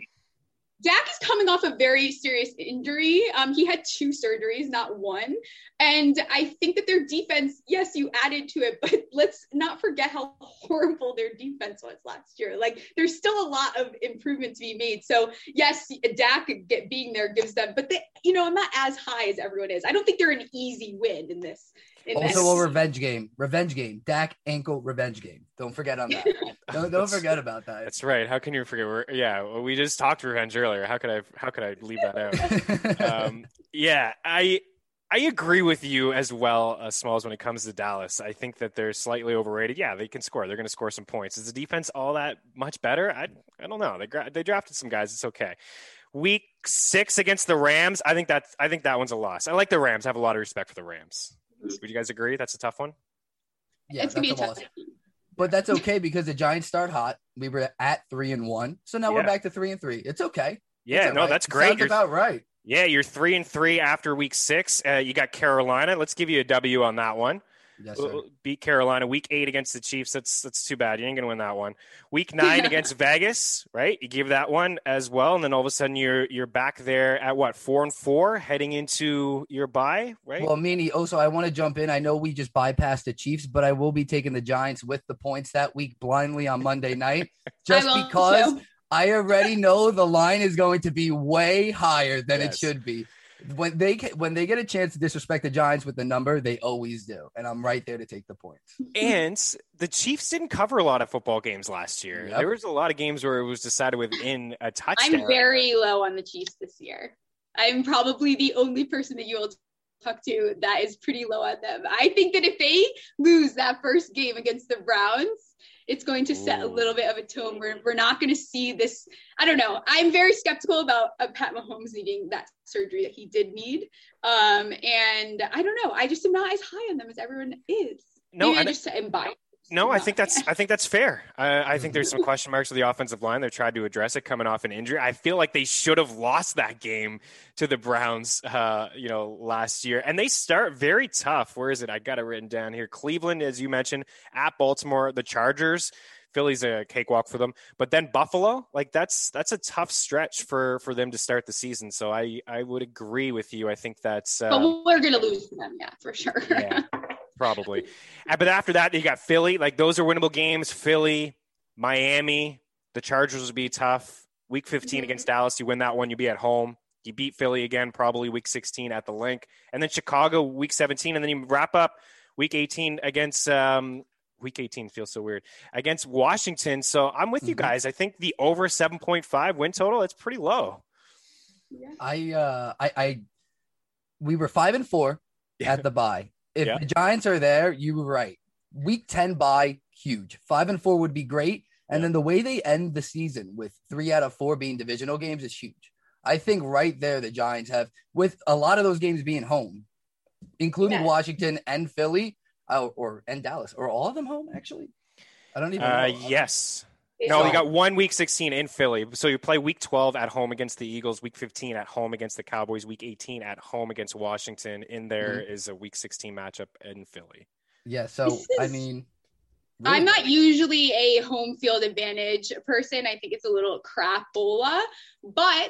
Dak is coming off a very serious injury. Um, he had two surgeries, not one. And I think that their defense, yes, you added to it, but let's not forget how horrible their defense was last year. Like, there's still a lot of improvement to be made. So, yes, Dak get, being there gives them, but they, you know, I'm not as high as everyone is. I don't think they're an easy win in this. In Also, this. a revenge game. Revenge game. Dak ankle revenge game. Don't forget on that. don't don't That's- forget about that. That's right. How can you forget? We're, yeah, well, we just talked revenge earlier. How could I? How could I leave that out? um, yeah, I I agree with you as well, uh, Smalls. When it comes to Dallas, I think that they're slightly overrated. Yeah, they can score. They're going to score some points. Is the defense all that much better? I I don't know. They gra- they drafted some guys. It's okay. Week six against the Rams. I think that's I think that one's a loss. I like the Rams. I have a lot of respect for the Rams. Would you guys agree? That's a tough one. Yeah, It's going to that's be a a tough loss. game. But that's okay because the Giants start hot. We were at three and one, so now we're Yeah. back to three and three. It's okay. Yeah, It's all no, right. that's It great. Sounds You're- about right. Yeah, you're three and three after week six. Uh, you got Carolina. Let's give you a W on that one. Yes, sir. Beat Carolina. Week eight against the Chiefs. That's that's too bad. You ain't gonna win that one. Week nine against Vegas, right? You give that one as well, and then all of a sudden you're you're back there at what four and four, heading into your bye, right? Well, Meanie, also, I want to jump in. I know we just bypassed the Chiefs, but I will be taking the Giants with the points that week blindly on Monday night, just I will because too. I already know the line is going to be way higher than Yes. it should be. When they when they get a chance to disrespect the Giants with the number, they always do, and I'm right there to take the points. And the Chiefs didn't cover a lot of football games last year. Yep. There was a lot of games where it was decided within a touchdown. I'm very low on the Chiefs this year. I'm probably the only person that you will talk to that is pretty low on them. I think that if they lose that first game against the Browns, it's going to set a little bit of a tone where we're not going to see this. I don't know. I'm very skeptical about uh, Pat Mahomes needing that surgery that he did need. Um, and I don't know. I just am not as high on them as everyone is. No, Maybe I I just am biased. No, I think that's I think that's fair. I, I think there's some question marks with the offensive line. They've tried to address it coming off an injury. I feel like they should have lost that game to the Browns, uh, you know, last year. And they start very tough. Where is it? I got it written down here. Cleveland, as you mentioned, at Baltimore, the Chargers. Philly's a cakewalk for them, but then Buffalo, like that's that's a tough stretch for for them to start the season. So I I would agree with you. I think that's. Uh, but we're gonna lose to them, yeah, for sure. Yeah. Probably. But after that, you got Philly. Like, those are winnable games. Philly, Miami, the Chargers would be tough. Week fifteen mm-hmm. against Dallas, you win that one, you be at home. You beat Philly again, probably week sixteen at the Link. And then Chicago, week seventeen. And then you wrap up week eighteen against um, – week eighteen feels so weird – against Washington. So I'm with mm-hmm. you guys. I think the over seven point five win total, it's pretty low. Yeah. I, uh, I, I – we were five and four at the bye. If yeah. the Giants are there, you were right. Week ten bye, huge. Five and four would be great. And yeah. then the way they end the season with three out of four being divisional games is huge. I think right there the Giants have, with a lot of those games being home, including yeah. Washington and Philly, uh, or and Dallas, or all of them home, actually? I don't even uh, know. Yes. No, you got one week sixteen in Philly. So you play week twelve at home against the Eagles, week fifteen at home against the Cowboys, week eighteen at home against Washington. In there mm-hmm. is a week sixteen matchup in Philly. Yeah, so, is, I mean. Really? I'm not usually a home field advantage person. I think it's a little crapola. But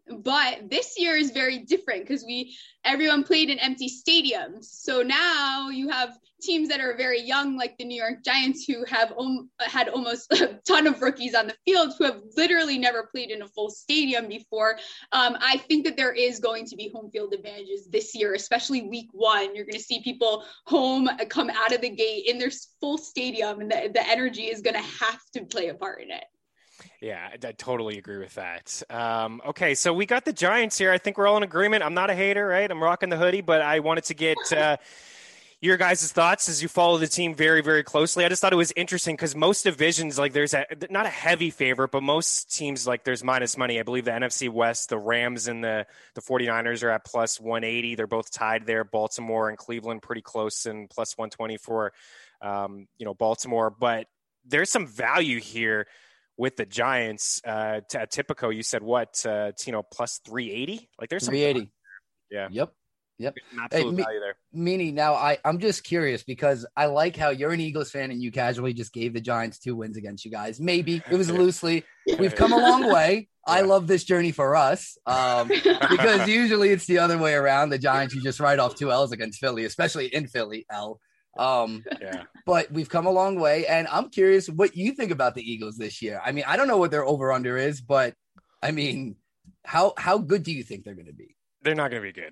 But this year is very different because we everyone played in empty stadiums. So now you have teams that are very young, like the New York Giants, who have om- had almost a ton of rookies on the field who have literally never played in a full stadium before. Um, I think that there is going to be home field advantages this year, especially week one. You're going to see people home come out of the gate in their full stadium, and the, the energy is going to have to play a part in it. Yeah, I, I totally agree with that. Um, okay, so we got the Giants here. I think we're all in agreement. I'm not a hater, right? I'm rocking the hoodie, but I wanted to get uh, your guys' thoughts as you follow the team very, very closely. I just thought it was interesting because most divisions, like there's a, not a heavy favorite, but most teams, like there's minus money. I believe the N F C West, the Rams and the, the 49ers are at plus one eighty. They're both tied there. Baltimore and Cleveland pretty close and plus one twenty for, um, you know, Baltimore. But there's some value here with the Giants. Uh, t- at Tipico, you said what, uh, you know, plus three eighty? Like there's some three eighty. Yeah. Yep. Yep. Absolute hey, me, value there. Meanie, now I, I'm just curious because I like how you're an Eagles fan and you casually just gave the Giants two wins against you guys. Maybe it was loosely. We've come a long way. Yeah. I love this journey for us um, because usually it's the other way around. The Giants, you just write off two L's against Philly, especially in Philly, L. Um, yeah. But we've come a long way, and I'm curious what you think about the Eagles this year. I mean, I don't know what their over-under is, but I mean, how how good do you think they're going to be? They're not going to be good.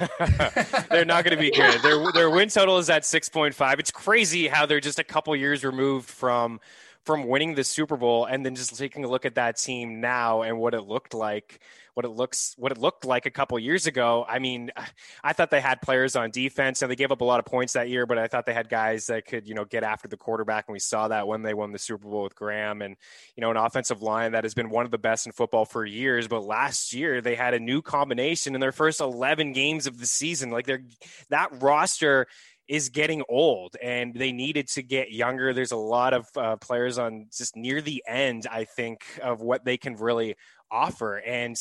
They're not going to be good. Their their win total is at six point five. It's crazy how they're just a couple years removed from from winning the Super Bowl, and then just taking a look at that team now and what it looked like, what it looks, what it looked like a couple years ago. I mean, I thought they had players on defense, and they gave up a lot of points that year, but I thought they had guys that could, you know, get after the quarterback, and we saw that when they won the Super Bowl with Graham, and, you know, an offensive line that has been one of the best in football for years. But last year they had a new combination in their first eleven games of the season. Like they're that roster is getting old, and they needed to get younger. There's a lot of uh, players on just near the end, I think, of what they can really offer. And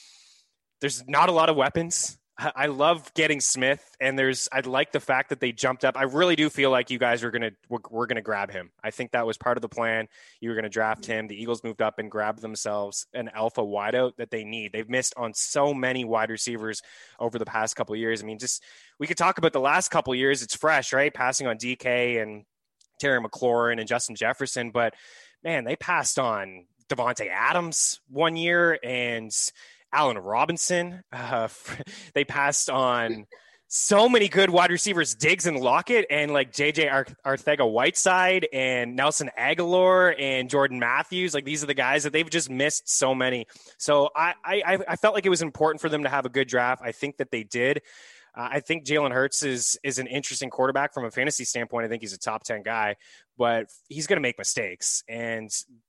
there's not a lot of weapons. I love getting Smith, and there's, I like the fact that they jumped up. I really do feel like you guys are going to, we're, we're going to grab him. I think that was part of the plan. You were going to draft him. The Eagles moved up and grabbed themselves an alpha wideout that they need. They've missed on so many wide receivers over the past couple of years. I mean, just, we could talk about the last couple of years. It's fresh, right? Passing on D K and Terry McLaurin and Justin Jefferson, but man, they passed on Devontae Adams one year and Allen Robinson. Uh, they passed on so many good wide receivers, Diggs and Lockett, and like J J Ar- Arcega-Whiteside and Nelson Aguilar and Jordan Matthews. Like these are the guys that they've just missed so many. So I, I, I felt like it was important for them to have a good draft. I think that they did. Uh, I think Jalen Hurts is is an interesting quarterback from a fantasy standpoint. I think he's a top ten guy, but he's going to make mistakes. And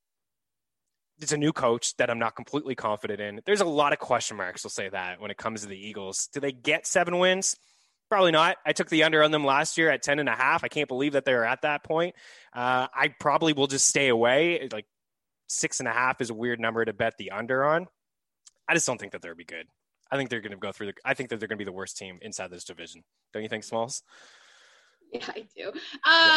it's a new coach that I'm not completely confident in. There's a lot of question marks, we'll say that, when it comes to the Eagles. Do they get seven wins? Probably not. I took the under on them last year at ten and a half. I can't believe that they were at that point. Uh, I probably will just stay away. Like six and a half is a weird number to bet the under on. I just don't think that they'll be good. I think they're going to go through the, I think that they're going to be the worst team inside this division. Don't you think, Smalls? Yeah, I do. Uh, yeah.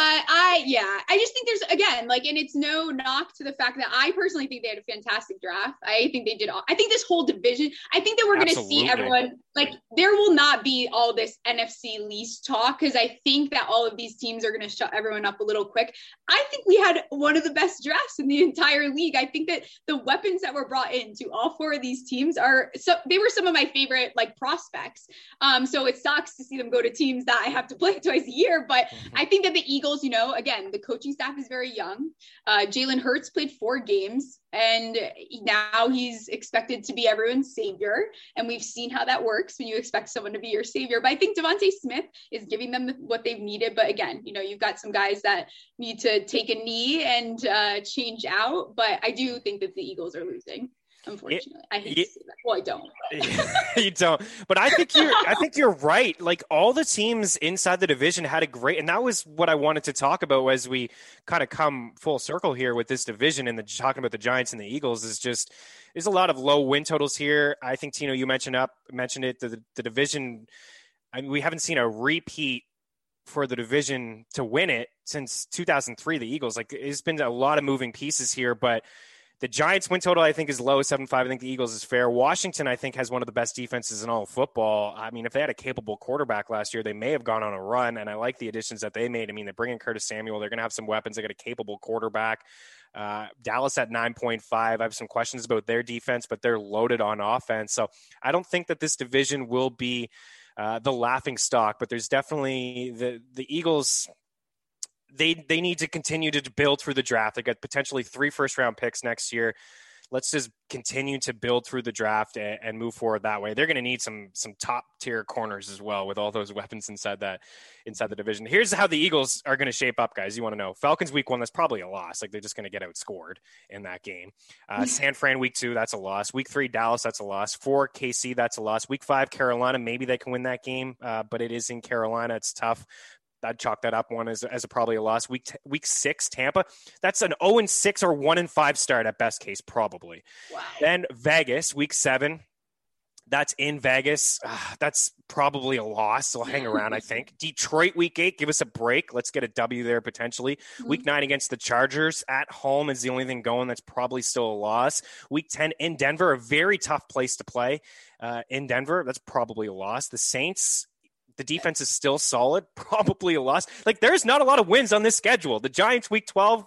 I, yeah, I just think there's, again, like, and it's no knock to the fact that I personally think they had a fantastic draft. I think they did all, I think this whole division, I think that we're going to see everyone, like, there will not be all this N F C least talk, because I think that all of these teams are going to shut everyone up a little quick. I think we had one of the best drafts in the entire league. I think that the weapons that were brought into all four of these teams are, so they were some of my favorite, like, prospects. Um, so it sucks to see them go to teams that I have to play twice a year. But I think that the Eagles, you know, again, the coaching staff is very young. Uh, Jalen Hurts played four games, and now he's expected to be everyone's savior. And we've seen how that works when you expect someone to be your savior. But I think Devontae Smith is giving them what they've needed. But again, you know, you've got some guys that need to take a knee and uh, change out. But I do think that the Eagles are losing. Unfortunately, it, I hate it, to say that. Well, I don't. You don't. But I think you're. I think you're right. Like, all the teams inside the division had a great, and that was what I wanted to talk about as we kind of come full circle here with this division and the talking about the Giants and the Eagles. Is just there's a lot of low win totals here. I think, Tino, you mentioned up mentioned it. The the division. I mean, we haven't seen a repeat for the division to win it since two thousand three. The Eagles. Like, it's been a lot of moving pieces here, but the Giants win total, I think, is low, seven five. I think the Eagles is fair. Washington, I think, has one of the best defenses in all of football. I mean, if they had a capable quarterback last year, they may have gone on a run, and I like the additions that they made. I mean, they bring in Curtis Samuel. They're going to have some weapons. They got a capable quarterback. Uh, Dallas at nine point five. I have some questions about their defense, but they're loaded on offense. So I don't think that this division will be uh, the laughing stock, but there's definitely the, the Eagles – They they need to continue to build through the draft. They got potentially three first round picks next year. Let's just continue to build through the draft and, and move forward that way. They're going to need some some top tier corners as well with all those weapons inside that inside the division. Here's how the Eagles are going to shape up, guys. You want to know? Falcons week one, that's probably a loss. Like, they're just going to get outscored in that game. Uh, San Fran week two, that's a loss. Week three, Dallas, that's a loss. Four, K C, that's a loss. Week five, Carolina, maybe they can win that game, uh, but it is in Carolina. It's tough. I'd chalk that up one as, as a, probably a loss. Week t- week six, Tampa. That's an oh and six or one and five start at best case, probably. Wow. Then Vegas, week seven. That's in Vegas. Uh, that's probably a loss. So I'll hang around, I think. Detroit, week eight. Give us a break. Let's get a W there potentially. Mm-hmm. Week nine against the Chargers at home is the only thing going. That's probably still a loss. Week ten in Denver, a very tough place to play uh, in Denver. That's probably a loss. The Saints, the defense is still solid, probably a loss. Like, there's not a lot of wins on this schedule. The Giants week twelve,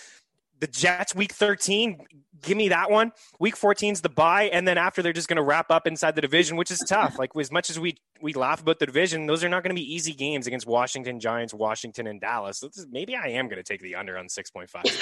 the Jets week thirteen, give me that one. Week fourteen is the bye, and then after they're just going to wrap up inside the division, which is tough. Like, as much as we we laugh about the division, those are not going to be easy games against Washington, Giants, Washington, and Dallas. So is, maybe I am going to take the under on six point five.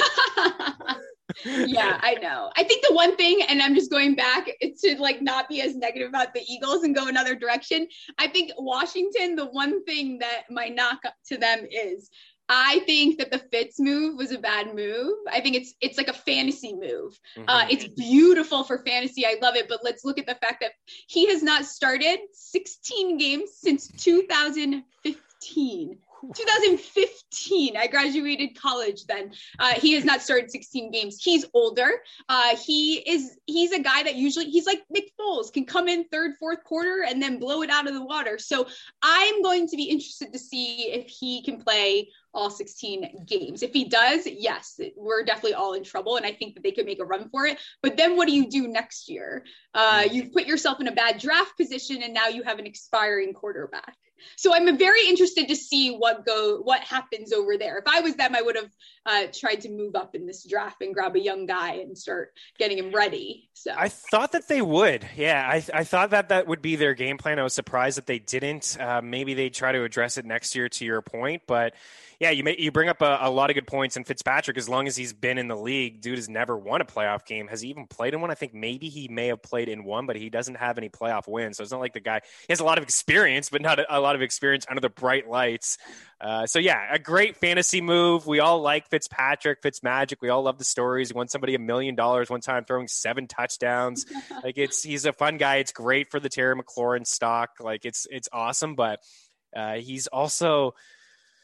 Yeah, I know. I think the one thing, and I'm just going back to like not be as negative about the Eagles and go another direction. I think Washington, the one thing that my knock up to them is I think that the Fitz move was a bad move. I think it's it's like a fantasy move. Mm-hmm. Uh, it's beautiful for fantasy. I love it. But let's look at the fact that he has not started sixteen games since two thousand fifteen. two thousand fifteen. I graduated college then. Uh, he has not started sixteen games. He's older. Uh, he is, he's a guy that usually, he's like Nick Foles, can come in third, fourth quarter and then blow it out of the water. So I'm going to be interested to see if he can play all sixteen games. If he does, yes, we're definitely all in trouble. And I think that they could make a run for it. But then what do you do next year? Uh, you've put yourself in a bad draft position and now you have an expiring quarterback. So I'm very interested to see what go what happens over there. If I was them, I would have uh, tried to move up in this draft and grab a young guy and start getting him ready. So I thought that they would. Yeah, I, I thought that that would be their game plan. I was surprised that they didn't. Uh, maybe they try to address it next year, to your point. But Yeah, you may, you bring up a, a lot of good points. And Fitzpatrick, as long as he's been in the league, dude has never won a playoff game. Has he even played in one? I think maybe he may have played in one, but he doesn't have any playoff wins. So it's not like the guy – he has a lot of experience, but not a, a lot of experience under the bright lights. Uh, so, yeah, a great fantasy move. We all like Fitzpatrick, Fitzmagic. We all love the stories. He won somebody a million dollars one time throwing seven touchdowns. Like, it's he's a fun guy. It's great for the Terry McLaurin stock. Like, it's it's awesome, but uh, he's also –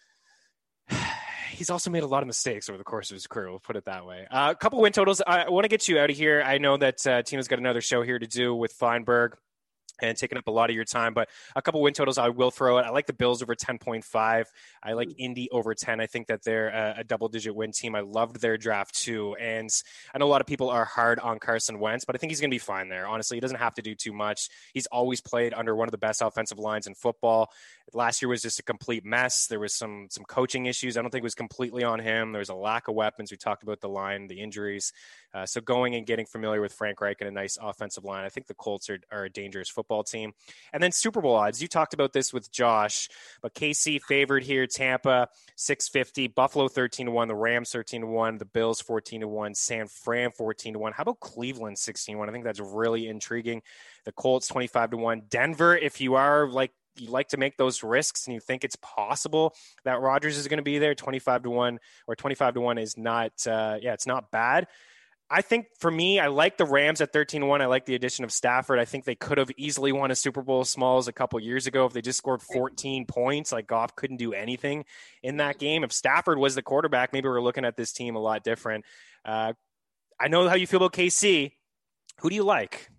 he's also made a lot of mistakes over the course of his career. We'll put it that way. Uh, a couple win totals. I want to get you out of here. I know that uh, Tina's got another show here to do with Feinberg and taking up a lot of your time, but a couple win totals I will throw out. I like the Bills over ten point five. I like Indy over ten. I think that they're a, a double-digit win team. I loved their draft too, and I know a lot of people are hard on Carson Wentz, but I think he's going to be fine there. Honestly, he doesn't have to do too much. He's always played under one of the best offensive lines in football. Last year was just a complete mess. There was some some coaching issues. I don't think it was completely on him. There was a lack of weapons. We talked about the line, the injuries. Uh, so going and getting familiar with Frank Reich and a nice offensive line, I think the Colts are, are a dangerous football team. And then Super Bowl odds. You talked about this with Josh, but K C favored here, Tampa six fifty, Buffalo thirteen to one, the Rams thirteen to one, the Bills fourteen to one, San Fran fourteen to one. How about Cleveland sixteen to one? I think that's really intriguing. The Colts twenty-five to one. Denver, if you are like, you like to make those risks and you think it's possible that Rodgers is going to be there, twenty-five to one or twenty-five to one is not, uh, yeah, it's not bad. I think for me, I like the Rams at thirteen to one. I like the addition of Stafford. I think they could have easily won a Super Bowl Smalls a couple years ago if they just scored fourteen points. Like Goff couldn't do anything in that game. If Stafford was the quarterback, maybe we're looking at this team a lot different. Uh, I know how you feel about K C. Who do you like?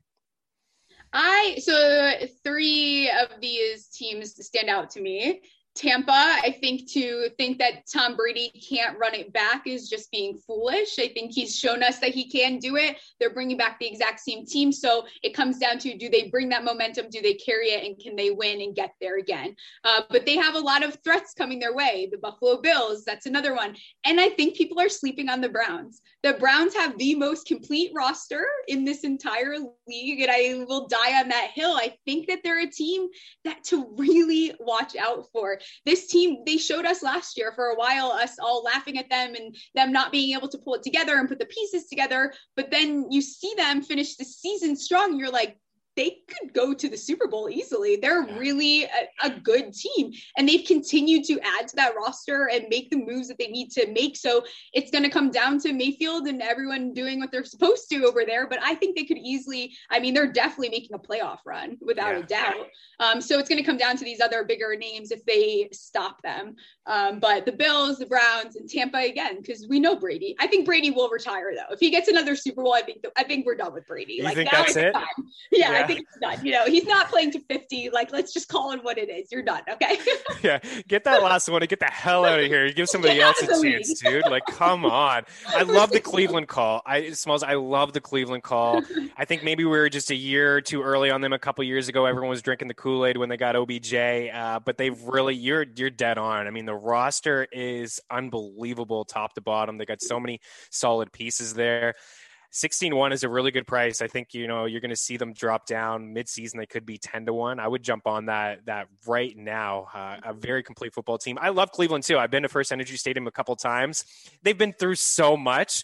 I so three of these teams stand out to me. Tampa, I think to think that Tom Brady can't run it back is just being foolish. I think he's shown us that he can do it. They're bringing back the exact same team. So it comes down to, do they bring that momentum? Do they carry it? And can they win and get there again? Uh, but they have a lot of threats coming their way. The Buffalo Bills, that's another one. And I think people are sleeping on the Browns. The Browns have the most complete roster in this entire league. And I will die on that hill. I think that they're a team that to really watch out for. This team, they showed us last year for a while, us all laughing at them and them not being able to pull it together and put the pieces together. But then you see them finish the season strong. You're like, they could go to the Super Bowl easily. They're really a, a good team, and they've continued to add to that roster and make the moves that they need to make. So it's going to come down to Mayfield and everyone doing what they're supposed to over there. But I think they could easily, I mean, they're definitely making a playoff run without yeah. a doubt. Um, so it's going to come down to these other bigger names if they stop them. Um, but the Bills, the Browns, and Tampa again, because we know Brady. I think Brady will retire though. If he gets another Super Bowl, I think I think we're done with Brady. You like think now that's it? Time. Yeah, yeah. I think it's done. You know, he's not playing to fifty. Like, let's just call it what it is. You're done. Okay. Yeah. Get that last one and get the hell out of here. Give somebody Get else a chance, league. dude. Like, come on. I love the Cleveland call. I Smalls, I love the Cleveland call. I think maybe we were just a year too early on them a couple years ago. Everyone was drinking the Kool-Aid when they got O B J. Uh, but they've really, you're, you're dead on. I mean, the roster is unbelievable top to bottom. They got so many solid pieces there. sixteen to one is a really good price. I think, you know, you're going to see them drop down mid-season. They could be ten to one. I would jump on that that right now. Uh, a very complete football team. I love Cleveland too. I've been to First Energy Stadium a couple times. They've been through so much.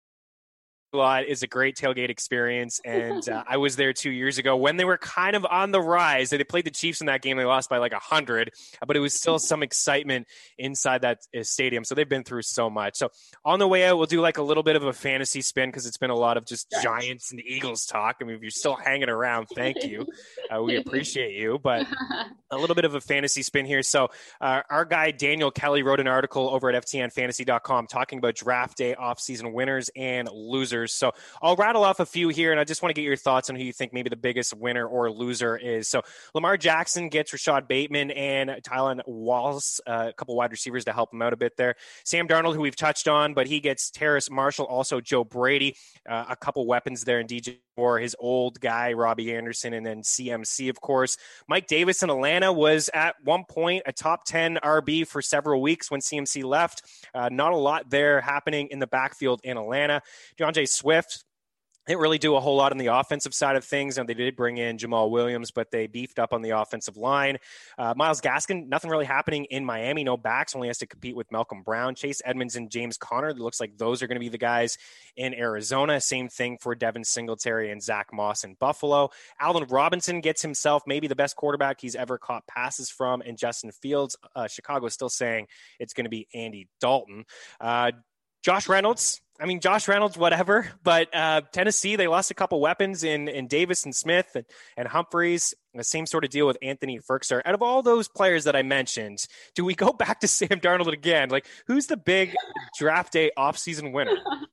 Lot is a great tailgate experience, and uh, I was there two years ago when they were kind of on the rise. They played the Chiefs in that game. They lost by like a hundred, but it was still some excitement inside that uh, stadium. So they've been through so much. So on the way out, we'll do like a little bit of a fantasy spin because it's been a lot of just Giants and Eagles talk. I mean, if you're still hanging around, thank you. Uh, we appreciate you, but a little bit of a fantasy spin here. So uh, our guy Daniel Kelly wrote an article over at F T N fantasy dot com talking about draft day offseason winners and losers. So I'll rattle off a few here, and I just want to get your thoughts on who you think maybe the biggest winner or loser is. So Lamar Jackson gets Rashad Bateman and Tylan Wallace, uh, a couple wide receivers to help him out a bit there. Sam Darnold, who we've touched on, but he gets Terrace Marshall, also Joe Brady, uh, a couple weapons there in D J Moore, his old guy, Robbie Anderson, and then C M C, of course. Mike Davis in Atlanta was at one point a top ten R B for several weeks when C M C left. Uh, not a lot there happening in the backfield in Atlanta. DeAndre Swift, didn't really do a whole lot on the offensive side of things, and they did bring in Jamal Williams, but they beefed up on the offensive line. Uh, Myles Gaskin, nothing really happening in Miami. No backs, only has to compete with Malcolm Brown. Chase Edmonds and James Conner, it looks like those are going to be the guys in Arizona. Same thing for Devin Singletary and Zach Moss in Buffalo. Allen Robinson gets himself maybe the best quarterback he's ever caught passes from, and Justin Fields. Uh, Chicago is still saying it's going to be Andy Dalton. Uh, Josh Reynolds, I mean, Josh Reynolds, whatever, but uh, Tennessee, they lost a couple weapons in, in Davis and Smith and, and Humphreys. The same sort of deal with Anthony Firkser. Out of all those players that I mentioned, do we go back to Sam Darnold again? Like, who's the big draft day offseason winner?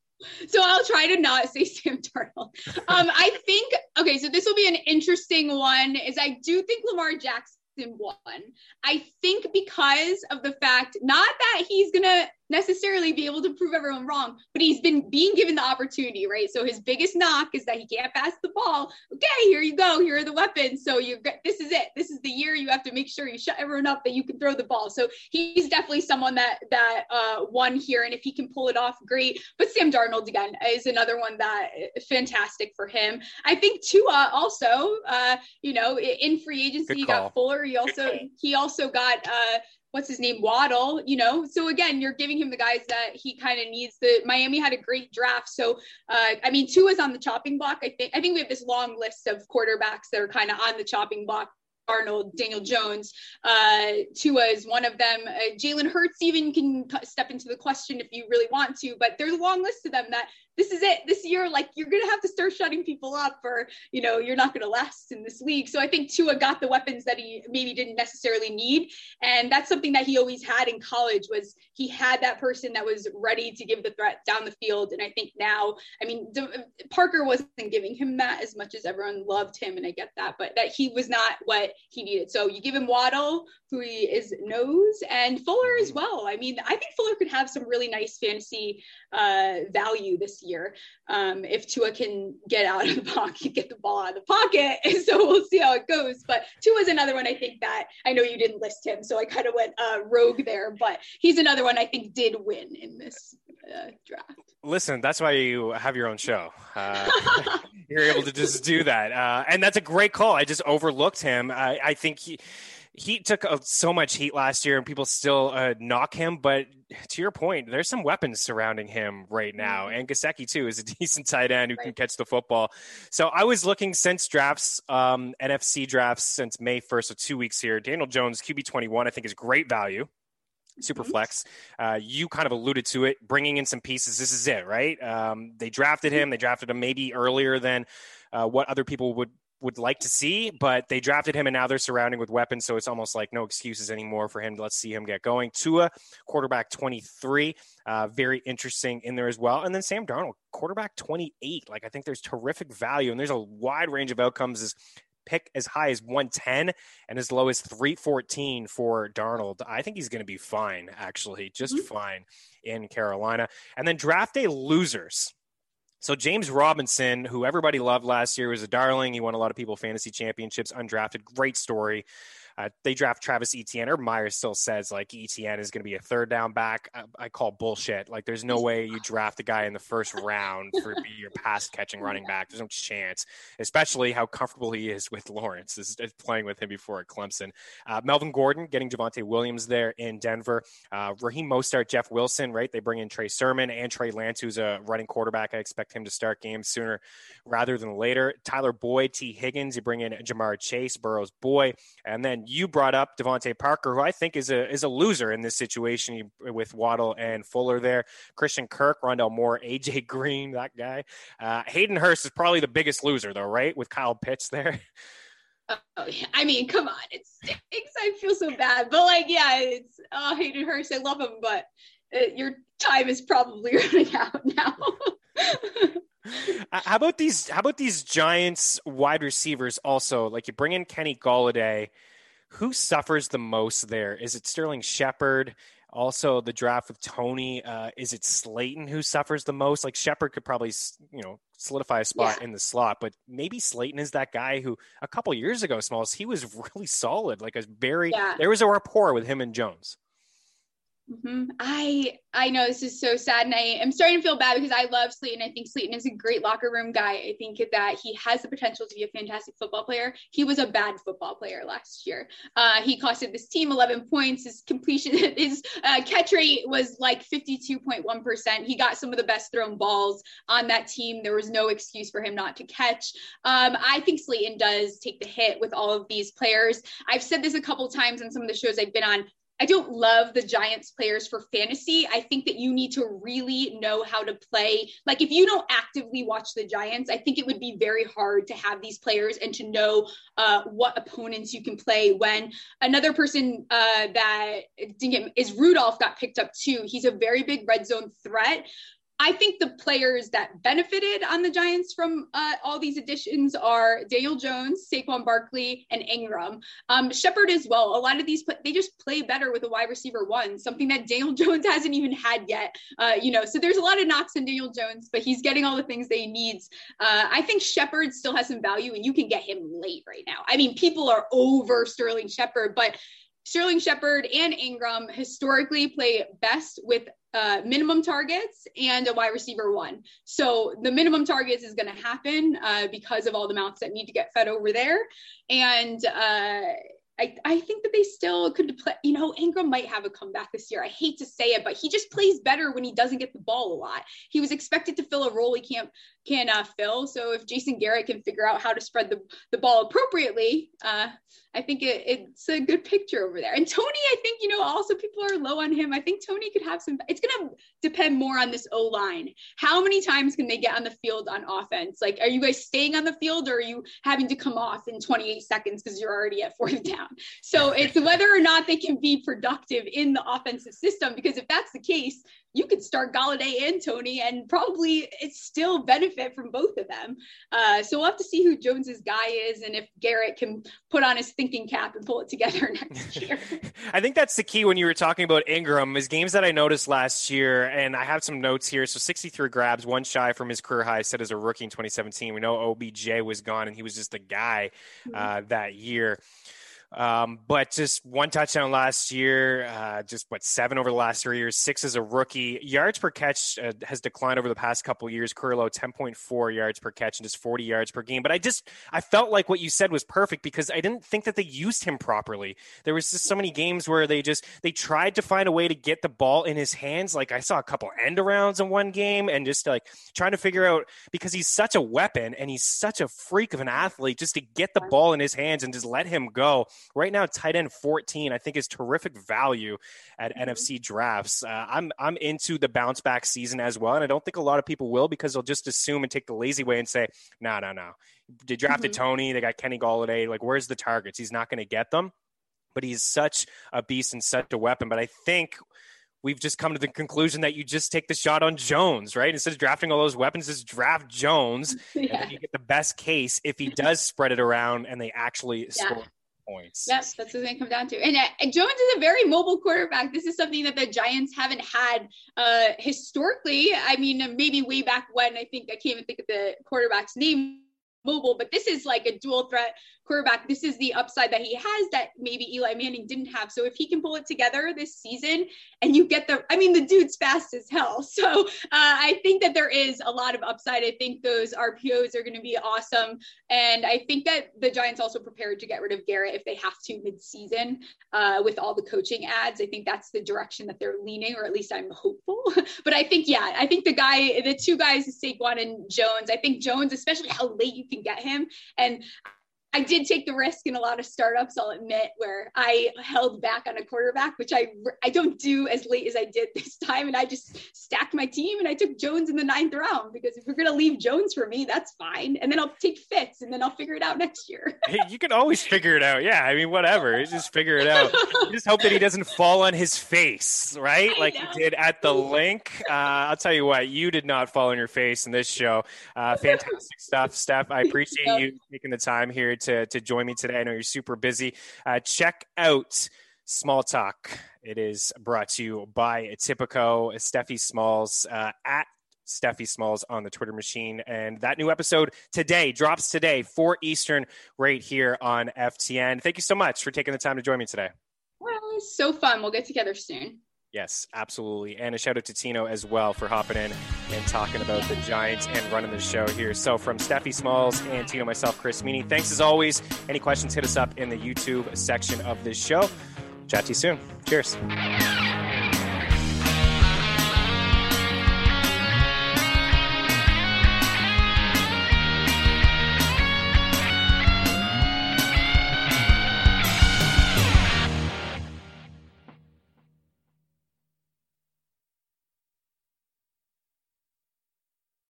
So I'll try to not say Sam Darnold. Um, I think, okay, so this will be an interesting one, is I do think Lamar Jackson won. I think because of the fact, not that he's going to necessarily be able to prove everyone wrong, but he's been being given the opportunity, right? So his biggest knock is that he can't pass the ball. Okay, here you go. Here are the weapons. So you this is it. This is the year you have to make sure you shut everyone up that you can throw the ball. So he's definitely someone that that uh, won here, and if he can pull it off, great. But Sam Darnold again is another one that fantastic for him. I think Tua also, uh, you know, in free agency, he got Fuller. He also he also got. Uh, what's his name, Waddle, you know? So again, you're giving him the guys that he kind of needs. The Miami had a great draft. So, uh, I mean, Tua's on the chopping block. I think, I think we have this long list of quarterbacks that are kind of on the chopping block. Arnold, Daniel Jones, uh, Tua is one of them. Uh, Jalen Hurts even can t- step into the question if you really want to, but there's a long list of them that this is it this year. Like, you're going to have to start shutting people up, or, you know, you're not going to last in this league. So I think Tua got the weapons that he maybe didn't necessarily need. And that's something that he always had in college, was he had that person that was ready to give the threat down the field. And I think now, I mean, D- Parker wasn't giving him that as much as everyone loved him, and I get that, but that he was not what he needed. So you give him Waddle, who he is knows, and Fuller as well. I mean, I think Fuller could have some really nice fantasy uh, value this year um, if Tua can get out of the pocket, get the ball out of the pocket. And so we'll see how it goes. But Tua's another one I think that, I know you didn't list him, so I kind of went uh, rogue there, but he's another one I think did win in this uh, draft. Listen, that's why you have your own show. Uh, you're able to just do that. Uh, and that's a great call. I just overlooked him. I, I think he, he took uh, so much heat last year, and people still uh, knock him. But to your point, there's some weapons surrounding him right now. And Gesicki, too, is a decent tight end who right. can catch the football. So I was looking since drafts, um, N F C drafts since May first, so two weeks here. Daniel Jones, Q B twenty-one, I think is great value. Super flex. Uh, you kind of alluded to it, bringing in some pieces. This is it, right? Um, they drafted him. They drafted him maybe earlier than uh, what other people would, would like to see, but they drafted him, and now they're surrounding with weapons. So it's almost like no excuses anymore for him. Let's see him get going. Tua, quarterback twenty-three, uh, very interesting in there as well. And then Sam Darnold, quarterback twenty-eight. Like, I think there's terrific value, and there's a wide range of outcomes. As pick as high as one ten and as low as three fourteen for Darnold. I think he's going to be fine, actually, just mm-hmm. fine in Carolina. And then draft day losers. So James Robinson, who everybody loved last year, was a darling. He won a lot of people fantasy championships, undrafted. Great story. Uh, they draft Travis Etienne. Urban Meyer still says, like, Etienne is going to be a third down back. I, I call bullshit. Like, there's no way you draft a guy in the first round for be your pass catching running back. There's no chance, especially how comfortable he is with Lawrence, is, is playing with him before at Clemson. Uh, Melvin Gordon getting Javonte Williams there in Denver. Uh, Raheem Mostert, Jeff Wilson, right? They bring in Trey Sermon and Trey Lance, who's a running quarterback. I expect him to start games sooner rather than later. Tyler Boyd, T. Higgins. You bring in Jamar Chase, Burrow's boy. And then you brought up Devontae Parker, who I think is a is a loser in this situation with Waddle and Fuller there. Christian Kirk, Rondell Moore, A J Green, that guy. Uh, Hayden Hurst is probably the biggest loser, though, right? With Kyle Pitts there. Oh, yeah. I mean, come on. It stinks. I feel so bad. But, like, yeah, it's oh, Hayden Hurst. I love him, but uh, your time is probably running out now. Uh, how about these? How about these Giants wide receivers? Also, like, you bring in Kenny Golladay. Who suffers the most there? Is it Sterling Shepard? Also, the draft with Tony. Uh, is it Slayton who suffers the most? Like, Shepard could probably, you know, solidify a spot yeah. in the slot, but maybe Slayton is that guy who a couple years ago, Smalls, he was really solid. Like, a very yeah. there was a rapport with him and Jones. Mm-hmm. I I know this is so sad, and I am starting to feel bad because I love Slayton. I think Slayton is a great locker room guy. I think that he has the potential to be a fantastic football player. He was a bad football player last year. Uh, he costed this team eleven points. His completion, his uh, catch rate was like fifty-two point one percent. He got some of the best thrown balls on that team. There was no excuse for him not to catch. Um, I think Slayton does take the hit with all of these players. I've said this a couple times on some of the shows I've been on. I don't love the Giants players for fantasy. I think that you need to really know how to play. Like if you don't actively watch the Giants, I think it would be very hard to have these players and to know uh, what opponents you can play when. Another person uh, that didn't get is Rudolph got picked up too. He's a very big red zone threat. I think the players that benefited on the Giants from uh, all these additions are Daniel Jones, Saquon Barkley, and Ingram. Um, Shepard as well. A lot of these, they just play better with a wide receiver one, something that Daniel Jones hasn't even had yet. Uh, you know, so there's a lot of knocks on Daniel Jones, but he's getting all the things that he needs. Uh, I think Shepard still has some value, and you can get him late right now. I mean, people are over Sterling Shepard, but Sterling Shepard and Ingram historically play best with uh, minimum targets and a wide receiver one. So the minimum targets is going to happen uh, because of all the mouths that need to get fed over there. And uh, I, I think that they still could play, you know, Ingram might have a comeback this year. I hate to say it, but he just plays better when he doesn't get the ball a lot. He was expected to fill a role he can't, can uh, fill. So if Jason Garrett can figure out how to spread the, the ball appropriately, uh, I think it, it's a good picture over there. And Tony, I think, you know, also people are low on him. I think Tony could have some, it's going to depend more on this O-line. How many times can they get on the field on offense? Like, are you guys staying on the field or are you having to come off in twenty-eight seconds because you're already at fourth down? So it's whether or not they can be productive in the offensive system, because if that's the case, you could start Golladay and Tony and probably it's still benefit from both of them. Uh, so we'll have to see who Jones's guy is and if Garrett can put on his thinking cap and pull it together next year. I think that's the key when you were talking about Ingram is games that I noticed last year, and I have some notes here. So sixty-three grabs, one shy from his career high set as a rookie in twenty seventeen. We know O B J was gone and he was just a guy uh, that year. Um, but just one touchdown last year, uh, just what, seven over the last three years, six as a rookie. Yards per catch uh, has declined over the past couple of years. Career low, ten point four yards per catch and just forty yards per game. But I just, I felt like what you said was perfect because I didn't think that they used him properly. There was just so many games where they just, they tried to find a way to get the ball in his hands. Like I saw a couple end arounds in one game and just like trying to figure out, because he's such a weapon and he's such a freak of an athlete, just to get the ball in his hands and just let him go. Right now, tight end fourteen, I think, is terrific value at mm-hmm. N F C drafts. Uh, I'm I'm into the bounce back season as well, and I don't think a lot of people will because they'll just assume and take the lazy way and say, no, no, no. They drafted mm-hmm. Tony, they got Kenny Golladay. Like, where's the targets? He's not going to get them, but he's such a beast and such a weapon. But I think we've just come to the conclusion that you just take the shot on Jones, right? Instead of drafting all those weapons, just draft Jones, yeah. and then you get the best case if he does spread it around and they actually yeah. score points. Yes, that's what it's going to come down to. And, uh, and Jones is a very mobile quarterback. This is something that the Giants haven't had uh, historically. I mean, maybe way back when, I think, I can't even think of the quarterback's name, mobile, but this is like a dual threat quarterback. This is the upside that he has that maybe Eli Manning didn't have. So if he can pull it together this season and you get the, I mean, the dude's fast as hell. So uh, I think that there is a lot of upside. I think those R P Os are going to be awesome. And I think that the Giants also prepared to get rid of Garrett if they have to mid-season uh, with all the coaching ads. I think that's the direction that they're leaning, or at least I'm hopeful. But I think, yeah, I think the guy, the two guys, Saquon and Jones, I think Jones, especially how late you can get him. And I did take the risk in a lot of startups, I'll admit, where I held back on a quarterback, which I I don't do as late as I did this time. And I just stacked my team and I took Jones in the ninth round, because if you're going to leave Jones for me, that's fine. And then I'll take Fitz and then I'll figure it out next year. Hey, you can always figure it out. Yeah. I mean, whatever. Just figure it out. You just hope that he doesn't fall on his face, right? I like know. He did at the link. Uh, I'll tell you what, you did not fall on your face in this show. Uh, fantastic stuff, Steph. I appreciate yep. you taking the time here to to join me today. I know you're super busy. Uh, check out Small Talk. It is brought to you by Tipico, Steffi Smalls, uh, at Steffi Smalls on the Twitter machine. And that new episode today drops today, four Eastern, right here on F T N. Thank you so much for taking the time to join me today. Well, it's so fun. We'll get together soon. Yes, absolutely. And a shout out to Tino as well for hopping in and talking about the Giants and running the show here. So from Steffi Smalls and Tino, myself, Chris Meany, thanks as always. Any questions, hit us up in the YouTube section of this show. Chat to you soon. Cheers.